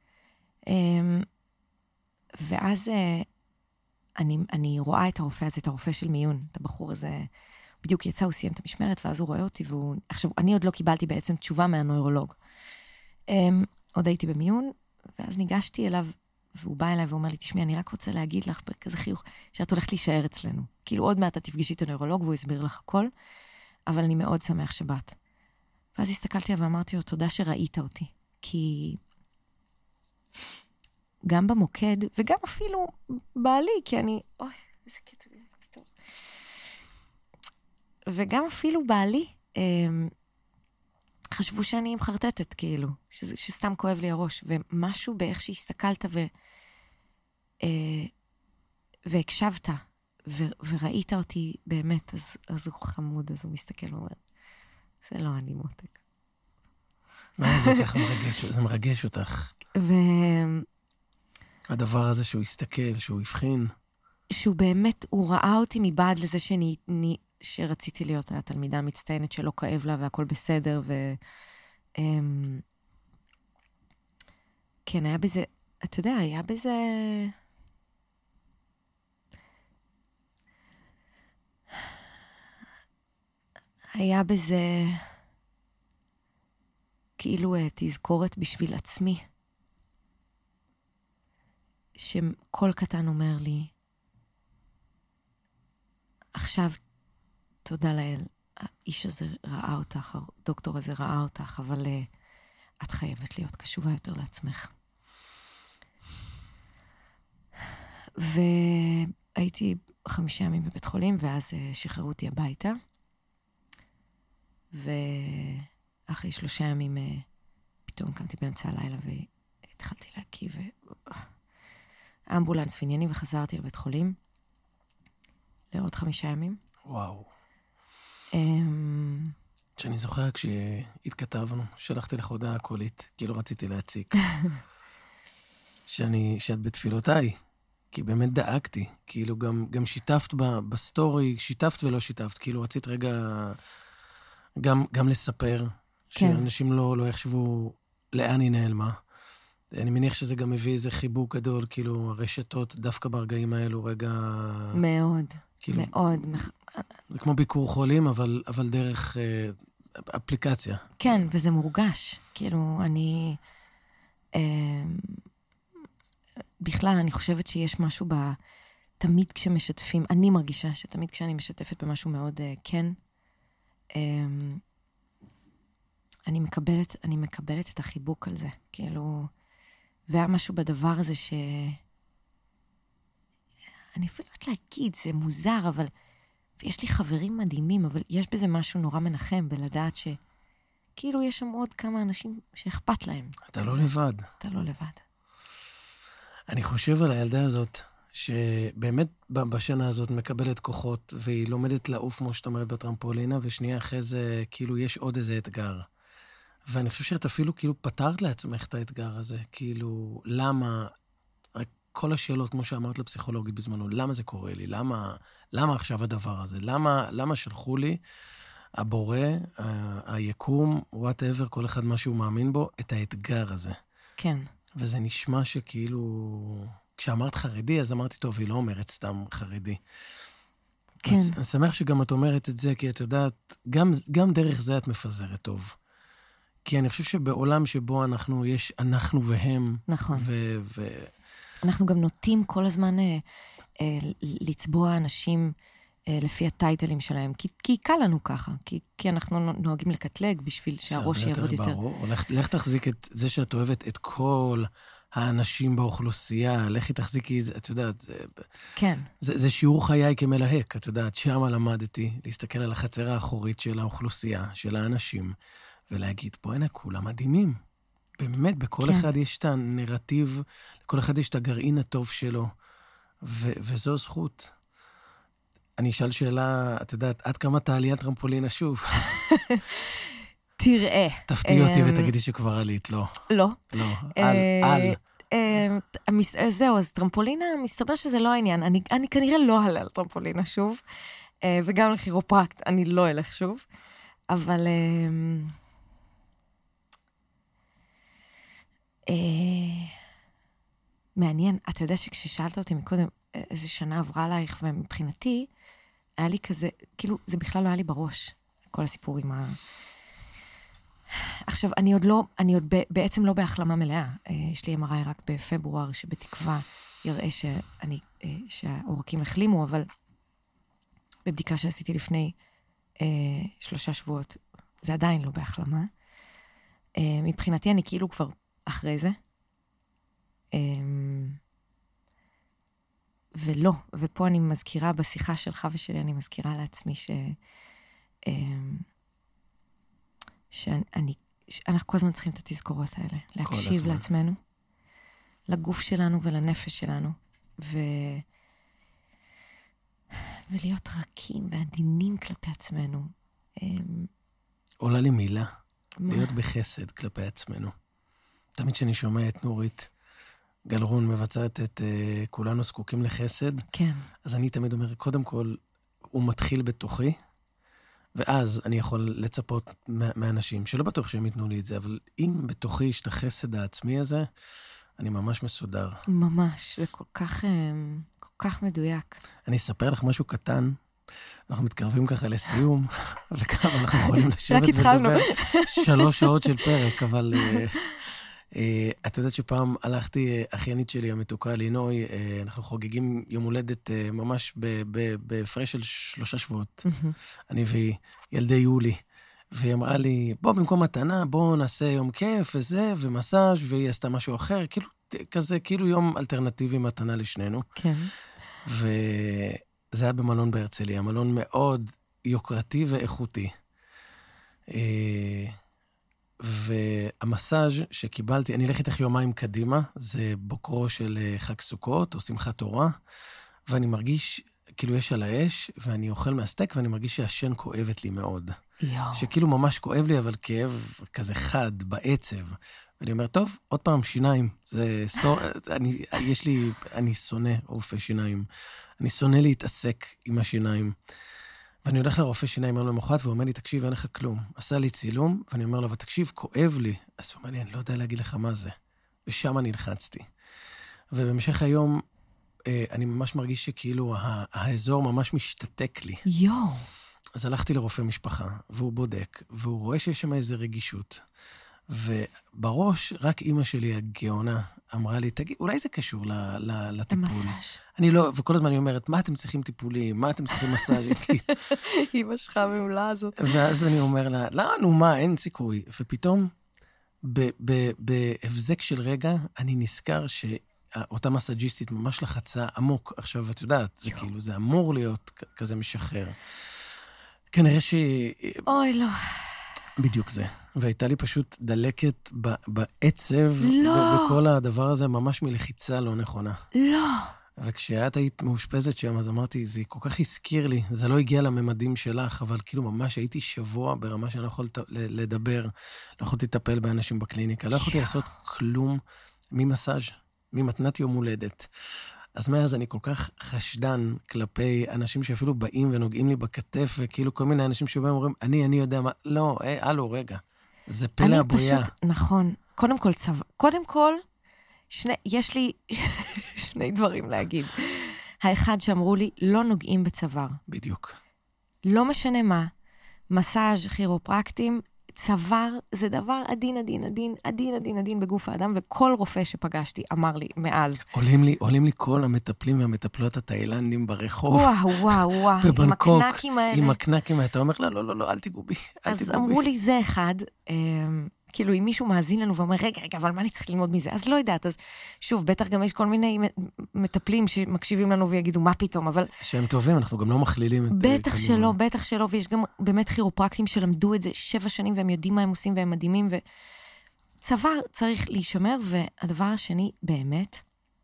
[SPEAKER 3] ואז אני, אני רואה את הרופא הזה, את הרופא של מיון, את הבחור הזה, בדיוק יצא, הוא סיים את המשמרת, ואז הוא רואה אותי, והוא... עכשיו, אני עוד לא קיבלתי בעצם תשובה מהנוירולוג. עוד הייתי במיון, ואז ניגשתי אליו, והוא בא אליי ואומר לי, תשמעי, אני רק רוצה להגיד לך, בכזה חיוך, שאת הולכת להישאר אצלנו. כאילו, עוד מעט את תפגשי את הנוירולוג, והוא יסביר לך הכל, אבל אני מאוד שמח שבאת. ואז הסתכלתי ואמרתי לו, תודה שראית אותי, כי גם במוקד, וגם אפילו בעלי, כי אני... אוי, איזה קטע, פתאום. וגם אפילו בעלי, חשבו שאני מחרטטת, כאילו, שזה, שסתם כואב לי הראש, ומשהו באיך שהסתכלת ו... והקשבת, ו... וראית אותי באמת, אז, אז הוא חמוד, אז הוא מסתכל ואומר, זה לא אני מותק.
[SPEAKER 2] מה זה ככה מרגש, זה מרגש אותך.
[SPEAKER 3] ו...
[SPEAKER 2] הדבר הזה שהוא הסתכל, שהוא הבחין.
[SPEAKER 3] שהוא באמת, הוא ראה אותי מבעד לזה שאני... שרציתי להיות התלמידה המצטיינת שלא כאב לה והכל בסדר, ו... כן, היה בזה, אתה יודע, היה בזה... היה בזה כאילו תזכורת בשביל עצמי, שכל קטן אומר לי, עכשיו תודה לאל, האיש הזה ראה אותך, הדוקטור הזה ראה אותך, אבל uh, את חייבת להיות קשובה יותר לעצמך. והייתי חמישה ימים בבית חולים, ואז uh, שחררו אותי הביתה. ואחרי שלושה ימים uh, פתאום קמתי באמצע הלילה, והתחלתי להקיא, ואמבולנס ועניינים, וחזרתי לבית חולים לעוד חמישה ימים.
[SPEAKER 2] וואו. שאני זוכר כשהתכתבנו, שלחתי לך הודעה קולית, כאילו רציתי להציק. שאני, שאת בתפילותיי, כי באמת דאגתי, כאילו גם, גם שיתפת בסטורי, שיתפת ולא שיתפת, כאילו רצית רגע גם, גם לספר, שאנשים לא, לא יחשבו לאן היא נעלמה. אני מניח שזה גם מביא איזה חיבוק גדול, כאילו הרשתות דווקא ברגעים האלו רגע...
[SPEAKER 3] מאוד,
[SPEAKER 2] כאילו,
[SPEAKER 3] מאוד.
[SPEAKER 2] זה כמו ביקור חולים, אבל, אבל דרך אה, אפליקציה.
[SPEAKER 3] כן, וזה מורגש. כאילו, אני... אה, בכלל, אני חושבת שיש משהו ב... תמיד כשמשתפים, אני מרגישה שתמיד כשאני משתפת במשהו מאוד אה, כן, אה, אני מקבלת, אני מקבלת את החיבוק על זה. כאילו, והיה משהו בדבר הזה ש... אני אפילו לא יודעת להגיד, זה מוזר, אבל... ויש לי חברים מדהימים, אבל יש בזה משהו נורא מנחם, בלדעת ש... כאילו יש שם עוד כמה אנשים שאכפת להם.
[SPEAKER 2] אתה לא לבד.
[SPEAKER 3] אתה לא לבד.
[SPEAKER 2] אני חושב על הילדה הזאת, שבאמת בשנה הזאת מקבלת כוחות, והיא לומדת לעוף, כמו שאת אומרת, בטרמפולינה, ושנייה אחרי זה, כאילו, יש עוד איזה אתגר. ואני חושב שאת אפילו, כאילו, פתרת לעצמך את האתגר הזה. כאילו, למה, רק כל השאלות, כמו שאמרת לפסיכולוגית בזמנו, למה זה קורה לי? למה, למה עכשיו הדבר הזה? למה, למה שלחו לי הבורא, ה- היקום, whatever, כל אחד מה שהוא מאמין בו, את האתגר הזה?
[SPEAKER 3] כן.
[SPEAKER 2] וזה נשמע שכאילו... כשאמרת חרדי, אז אמרתי, טוב, היא לא אומרת סתם חרדי.
[SPEAKER 3] כן.
[SPEAKER 2] אז אני שמח שגם את אומרת את זה, כי את יודעת, גם, גם דרך זה את מפזרת טוב. כי אני חושב שבעולם שבו אנחנו, יש אנחנו והם.
[SPEAKER 3] נכון.
[SPEAKER 2] ו... ו...
[SPEAKER 3] אנחנו גם נוטים כל הזמן אה, אה, לצבוע אנשים אה, לפי הטייטלים שלהם, כי, כי קל לנו ככה, כי, כי אנחנו נוהגים לקטלג בשביל שהראש יעבוד יותר.
[SPEAKER 2] ברור. לך, לך תחזיק את זה שאת אוהבת את כל... האנשים באוכלוסייה, לכי תחזיקי, את יודעת, זה,
[SPEAKER 3] כן.
[SPEAKER 2] זה, זה שיעור חיי כמלהק, את יודעת, שמה למדתי להסתכל על החצר האחורית של האוכלוסייה, של האנשים, ולהגיד, בוא הנה, כולם מדהימים. באמת, בכל כן. אחד יש את הנרטיב, לכל אחד יש את הגרעין הטוב שלו, ו, וזו זכות. אני אשאל שאלה, את יודעת, עד כמה תעלי על טרמפולינה שוב?
[SPEAKER 3] תראה.
[SPEAKER 2] תפתיעי אותי ותגידי שכבר עלית, לא.
[SPEAKER 3] לא.
[SPEAKER 2] לא, על, על.
[SPEAKER 3] זהו, אז טרמפולינה, מסתבר שזה לא העניין. אני כנראה לא אעלה על טרמפולינה שוב, וגם לכירופרקט אני לא אלך שוב, אבל... מעניין, אתה יודע שכששאלת אותי מקודם, איזה שנה עברה עלייך, ומבחינתי, היה לי כזה, כאילו, זה בכלל לא היה לי בראש, כל הסיפורים ה... עכשיו, אני עוד לא, אני עוד בעצם לא בהחלמה מלאה. יש לי אם אר איי רק בפברואר, שבתקווה יראה שאני, שהעורקים החלימו, אבל בבדיקה שעשיתי לפני אה, שלושה שבועות, זה עדיין לא בהחלמה. אה, מבחינתי אני כאילו כבר אחרי זה. אה, ולא, ופה אני מזכירה בשיחה שלך ושלי, אני מזכירה לעצמי ש... אה, שאני, שאנחנו כל הזמן צריכים את התזכורות האלה, להקשיב לעצמנו, לגוף שלנו ולנפש שלנו, ו... ולהיות רכים ועדינים כלפי עצמנו.
[SPEAKER 2] עולה לי מילה, מה? להיות בחסד כלפי עצמנו. תמיד שאני שומע את נורית גלרון מבצעת את uh, כולנו זקוקים לחסד,
[SPEAKER 3] כן.
[SPEAKER 2] אז אני תמיד אומר, קודם כל, הוא מתחיל בתוכי, ואז אני יכול לצפות מאנשים, שלא בטוח שהם ייתנו לי את זה, אבל אם בתוכי יש את החסד העצמי הזה, אני ממש מסודר.
[SPEAKER 3] ממש, זה כל כך, כל כך מדויק.
[SPEAKER 2] אני אספר לך משהו קטן, אנחנו מתקרבים ככה לסיום, וכמה אנחנו יכולים לשבת ולדבר שלוש שעות של פרק, אבל את יודעת שפעם הלכתי, אחיינית שלי המתוקה לינוי, אנחנו חוגגים יום הולדת ממש בהפרש של שלושה שבועות. אני והיא, ילדי יולי. והיא אמרה לי, בוא במקום מתנה, בוא נעשה יום כיף וזה, ומסאז' והיא עשתה משהו אחר, כאילו, כזה, כאילו יום אלטרנטיבי מתנה לשנינו. כן. וזה היה במלון בהרצליה, מלון מאוד יוקרתי ואיכותי. והמסאז' שקיבלתי, אני אלך איתך יומיים קדימה, זה בוקרו של חג סוכות או שמחת תורה, ואני מרגיש, כאילו יש על האש, ואני אוכל מהסטייק, ואני מרגיש שהשן כואבת לי מאוד. יו. שכאילו ממש כואב לי, אבל כאב כזה חד, בעצב. ואני אומר, טוב, עוד פעם, שיניים. זה סטור... אני, יש לי, אני שונא רופא שיניים. אני שונא להתעסק עם השיניים. ואני הולך לרופא שיניים על למחרת, והוא אומר לי, תקשיב, אין לך כלום. עשה לי צילום, ואני אומר לו, ותקשיב, כואב לי. אז הוא אומר לי, אני לא יודע להגיד לך מה זה. ושם אני לחצתי. ובמשך היום, אני ממש מרגיש שכאילו האזור ממש משתתק לי.
[SPEAKER 3] יו.
[SPEAKER 2] אז הלכתי לרופא משפחה, והוא בודק, והוא רואה שיש שם איזו רגישות. ובראש, רק אימא שלי הגאונה אמרה לי, תגיד, אולי זה קשור ל- ל- לטיפול.
[SPEAKER 3] המסאז'.
[SPEAKER 2] אני לא, וכל הזמן אני אומרת, מה אתם צריכים טיפולים? מה אתם צריכים מסאז'?
[SPEAKER 3] אימא שלך המעולה הזאת.
[SPEAKER 2] ואז אני אומר לה, לא, נו מה, אין סיכוי. ופתאום, בהבזק של רגע, אני נזכר שאותה מסאג'יסטית ממש לחצה עמוק. עכשיו, את יודעת, זה כאילו, זה אמור להיות כזה משחרר. כנראה ש...
[SPEAKER 3] אוי, לא.
[SPEAKER 2] בדיוק זה. והייתה לי פשוט דלקת בעצב,
[SPEAKER 3] לא.
[SPEAKER 2] בכל הדבר הזה, ממש מלחיצה לא נכונה.
[SPEAKER 3] לא.
[SPEAKER 2] וכשאת היית מאושפזת שם, אז אמרתי, זה כל כך הזכיר לי, זה לא הגיע לממדים שלך, אבל כאילו ממש הייתי שבוע ברמה שאני לא יכול לדבר, לא יכולתי לטפל באנשים בקליניקה, לא יכולתי לעשות כלום ממסאז', ממתנת יום הולדת. אז מאז אני כל כך חשדן כלפי אנשים שאפילו באים ונוגעים לי בכתף, וכאילו כל מיני אנשים שבאים אומרים, אני, אני יודע מה, לא, היי, הלו, רגע, זה פלא הבריאה.
[SPEAKER 3] אני פשוט, נכון, קודם כל צבא, קודם כל, שני, יש לי שני דברים להגיד. האחד שאמרו לי, לא נוגעים בצוואר.
[SPEAKER 2] בדיוק.
[SPEAKER 3] לא משנה מה, מסאז', כירופרקטים, צוואר זה דבר עדין, עדין, עדין, עדין, עדין, עדין בגוף האדם, וכל רופא שפגשתי אמר לי מאז.
[SPEAKER 2] עולים לי, עולים לי כל המטפלים והמטפלות התאילנדים ברחוב.
[SPEAKER 3] וואו, וואו, וואו, עם הקנקים האלה.
[SPEAKER 2] עם הקנקים האלה, אתה אומר לה, לא, לא, לא, אל תיגעו בי, אל תיגעו בי.
[SPEAKER 3] אז אמרו לי, זה אחד, כאילו, אם מישהו מאזין לנו ואומר, רגע, רגע, אבל מה אני צריך ללמוד מזה? אז לא יודעת, אז שוב, בטח גם יש כל מיני מטפלים שמקשיבים לנו ויגידו, מה פתאום, אבל...
[SPEAKER 2] שהם טובים, אנחנו גם לא מכלילים את...
[SPEAKER 3] בטח שלא, בטח שלא, ויש גם באמת כירופרקטים שלמדו את זה שבע שנים, והם יודעים מה הם עושים, והם מדהימים, וצוואר צריך להישמר, והדבר השני, באמת,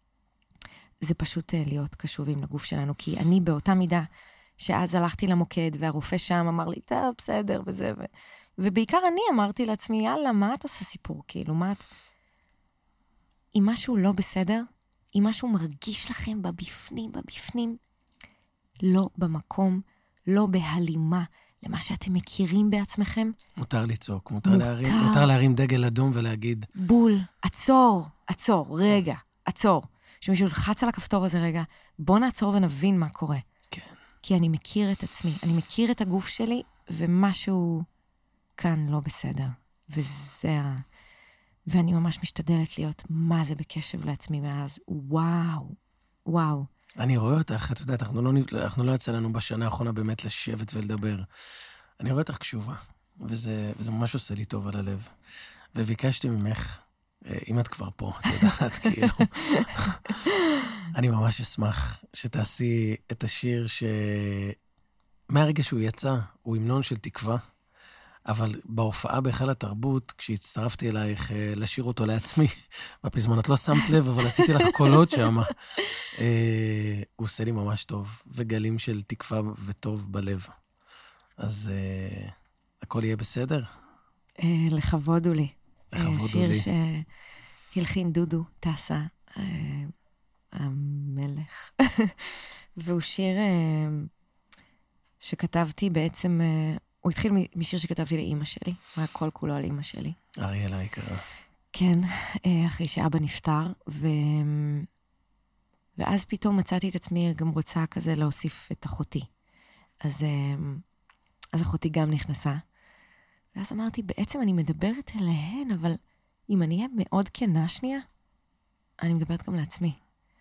[SPEAKER 3] זה פשוט להיות קשובים לגוף שלנו, כי אני באותה מידה, שאז הלכתי למוקד, והרופא שם אמר לי, טוב, בסדר, וזה, ו... ובעיקר אני אמרתי לעצמי, יאללה, מה את עושה סיפור? כאילו, מה את... אם משהו לא בסדר, אם משהו מרגיש לכם בבפנים, בבפנים, לא במקום, לא בהלימה למה שאתם מכירים בעצמכם.
[SPEAKER 2] מותר לצעוק, מותר, מותר. להרים, מותר להרים דגל אדום ולהגיד...
[SPEAKER 3] בול, עצור, עצור, רגע, עצור. שמישהו לחץ על הכפתור הזה רגע, בוא נעצור ונבין מה קורה.
[SPEAKER 2] כן.
[SPEAKER 3] כי אני מכיר את עצמי, אני מכיר את הגוף שלי, ומשהו... כאן לא בסדר, וזה ה... ואני ממש משתדלת להיות מה זה בקשב לעצמי מאז. וואו, וואו.
[SPEAKER 2] אני רואה אותך, את יודעת, אנחנו לא, אנחנו לא יצא לנו בשנה האחרונה באמת לשבת ולדבר. אני רואה אותך קשובה, וזה, וזה ממש עושה לי טוב על הלב. וביקשתי ממך, אם את כבר פה, את יודעת, כאילו, אני ממש אשמח שתעשי את השיר ש... מהרגע שהוא יצא, הוא המנון של תקווה, אבל בהופעה בהיכל התרבות, כשהצטרפתי אלייך לשיר אותו לעצמי, בפזמון, את לא שמת לב, אבל עשיתי לך קולות שם. הוא עושה לי ממש טוב, וגלים של תקווה וטוב בלב. אז הכל יהיה בסדר?
[SPEAKER 3] לכבוד הוא לי.
[SPEAKER 2] לכבוד הוא לי.
[SPEAKER 3] שיר שהלחין דודו טסה, המלך. והוא שיר שכתבתי בעצם... הוא התחיל משיר שכתבתי לאמא שלי, הוא היה כל כולו על אמא שלי.
[SPEAKER 2] אריאלה היקרה.
[SPEAKER 3] כן, אחרי שאבא נפטר, ו... ואז פתאום מצאתי את עצמי גם רוצה כזה להוסיף את אחותי. אז, אז אחותי גם נכנסה, ואז אמרתי, בעצם אני מדברת אליהן, אבל אם אני אהיה מאוד כנה שנייה, אני מדברת גם לעצמי.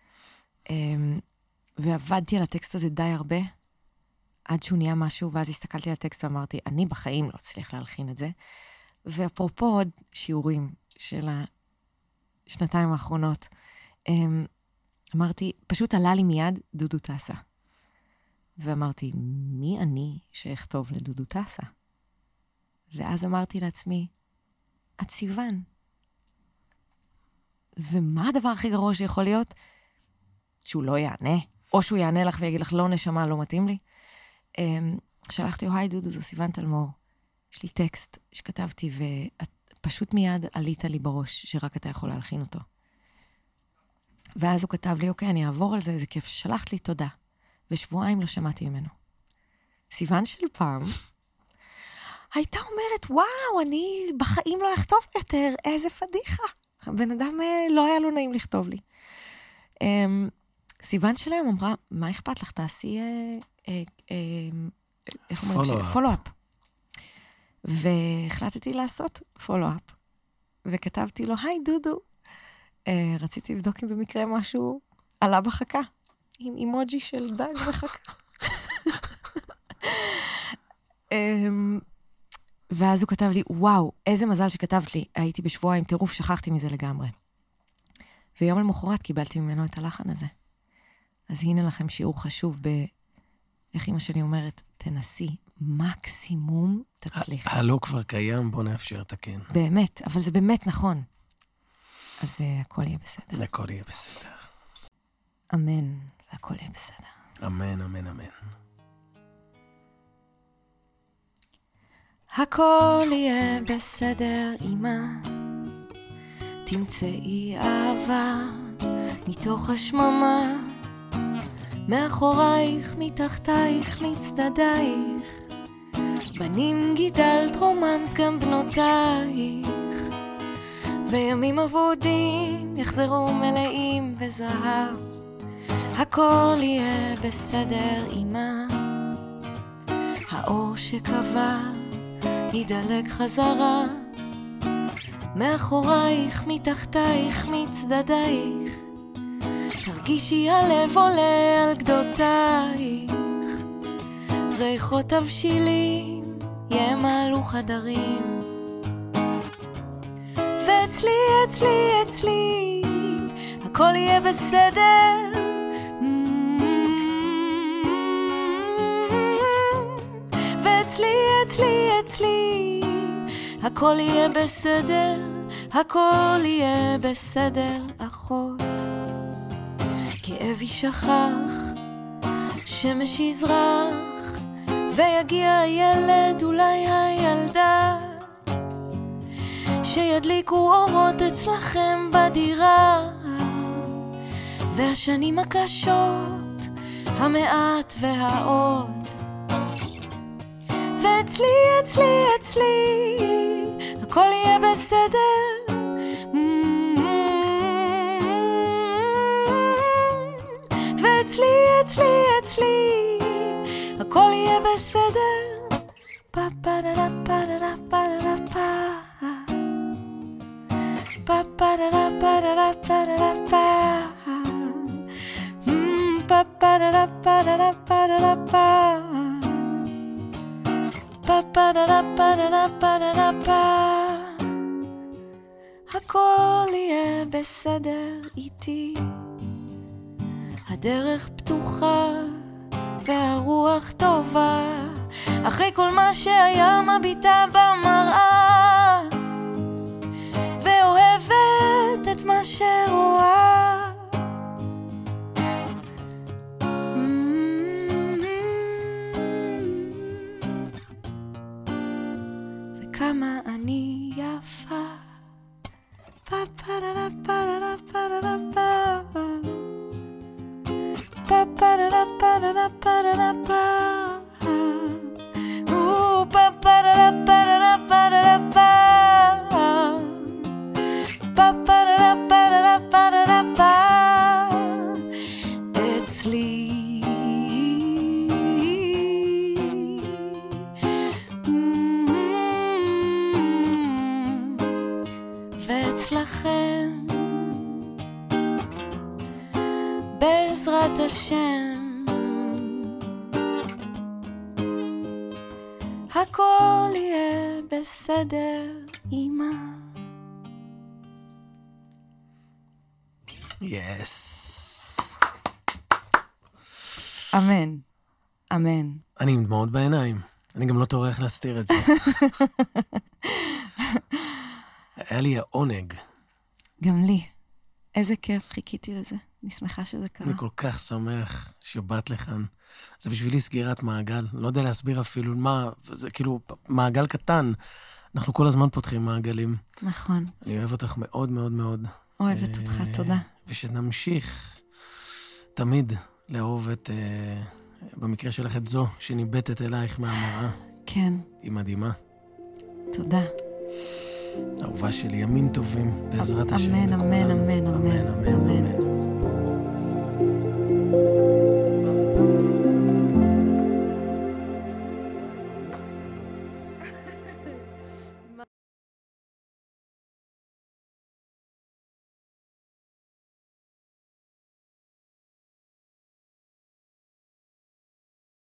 [SPEAKER 3] ועבדתי על הטקסט הזה די הרבה, עד שהוא נהיה משהו, ואז הסתכלתי על הטקסט ואמרתי, אני בחיים לא אצליח להלחין את זה. ואפרופו עוד שיעורים של השנתיים האחרונות, אמרתי, פשוט עלה לי מיד דודו טסה. ואמרתי, מי אני שאכתוב לדודו טסה? ואז אמרתי לעצמי, את סיוון. ומה הדבר הכי גרוע שיכול להיות? שהוא לא יענה, או שהוא יענה לך ויגיד לך, לא נשמה, לא מתאים לי. שלחתי לו, היי דודו, זו סיוון תלמור. יש לי טקסט שכתבתי, ופשוט מיד עלית לי בראש, שרק אתה יכול להלחין אותו. ואז הוא כתב לי, אוקיי, אני אעבור על זה, איזה כיף ששלחת לי, תודה. ושבועיים לא שמעתי ממנו. סיוון של פעם, הייתה אומרת, וואו, אני בחיים לא אכתוב יותר, איזה פדיחה. הבן אדם לא היה לו נעים לכתוב לי. סיוון שלהם אמרה, מה אכפת לך? תעשי... איך אומרים? פולו-אפ. והחלטתי לעשות פולו-אפ. וכתבתי לו, היי דודו, רציתי לבדוק אם במקרה משהו עלה בחכה, עם אימוג'י של דג בחכה. ואז הוא כתב לי, וואו, איזה מזל שכתבת לי. הייתי בשבועיים טירוף, שכחתי מזה לגמרי. ויום למחרת קיבלתי ממנו את הלחן הזה. אז הנה לכם שיעור חשוב ב... איך אמא שלי אומרת, תנסי, מקסימום תצליח.
[SPEAKER 2] הלא כבר קיים, בוא נאפשר את הכן.
[SPEAKER 3] באמת, אבל זה באמת נכון. אז uh, הכל יהיה בסדר.
[SPEAKER 2] הכל יהיה בסדר.
[SPEAKER 3] אמן, והכל יהיה בסדר.
[SPEAKER 2] אמן, אמן, אמן.
[SPEAKER 3] הכל יהיה בסדר, אמא. תמצאי אהבה מתוך השממה. מאחורייך, מתחתייך, מצדדייך. בנים גידלת רוממת גם בנותייך. וימים אבודים יחזרו מלאים בזהב. הכל יהיה בסדר, אמא. האור שקבע ידלק חזרה. מאחורייך, מתחתייך, מצדדייך. תרגישי הלב עולה על גדותייך. ריחות תבשילים ימלאו חדרים. ואצלי, אצלי, אצלי הכל יהיה בסדר. ואצלי, אצלי, אצלי הכל יהיה בסדר. הכל יהיה בסדר, אחות. כאב ישכח, שמש יזרח, ויגיע הילד, אולי הילדה, שידליקו אורות אצלכם בדירה. והשנים הקשות, המעט והעוד. ואצלי, אצלי, אצלי הכל יהיה בסדר. ואצלי, אצלי, אצלי הכל יהיה בסדר. פה פה דה דה פה דה דה פה דה דה פה. פה פה דה דה פה דה דה פה דה דה פה. פה פה דה דה פה דה דה פה דה דה פה. פה פה דה דה פה דה דה פה דה דה פה. הכל יהיה בסדר איתי. הדרך פתוחה והרוח טובה. אחרי כל מה שהיה מביטה במראה, ואוהבת את מה שרואה. וכמה אני יפה. פה פה דה דה פה דה דה פה דה דה פה. Pa pa da da pa da da pa da da pa. Ooh, pa pa da da pa da da pa da da pa. Pa pa da da pa da da pa da da pa. אצלי ואצלכם בעזרת השם הכל יהיה בסדר, אמא.
[SPEAKER 2] יס.
[SPEAKER 3] אמן. אמן.
[SPEAKER 2] אני עם דמעות בעיניים. אני גם לא טורח להסתיר את זה. היה לי העונג.
[SPEAKER 3] גם לי. איזה כיף, חיכיתי לזה. אני שמחה שזה קרה.
[SPEAKER 2] אני כל כך שמח שבאת לכאן. זה בשבילי סגירת מעגל. לא יודע להסביר אפילו מה, זה כאילו מעגל קטן. אנחנו כל הזמן פותחים מעגלים.
[SPEAKER 3] נכון.
[SPEAKER 2] אני אוהב אותך מאוד מאוד מאוד.
[SPEAKER 3] אוהבת אותך, תודה.
[SPEAKER 2] ושנמשיך תמיד לאהוב את, במקרה שלך את זו, שניבטת אלייך מהמראה.
[SPEAKER 3] כן.
[SPEAKER 2] היא מדהימה.
[SPEAKER 3] תודה.
[SPEAKER 2] אהובה שלי, ימים טובים, בעזרת השם.
[SPEAKER 3] אמן, אמן, אמן, אמן, אמן.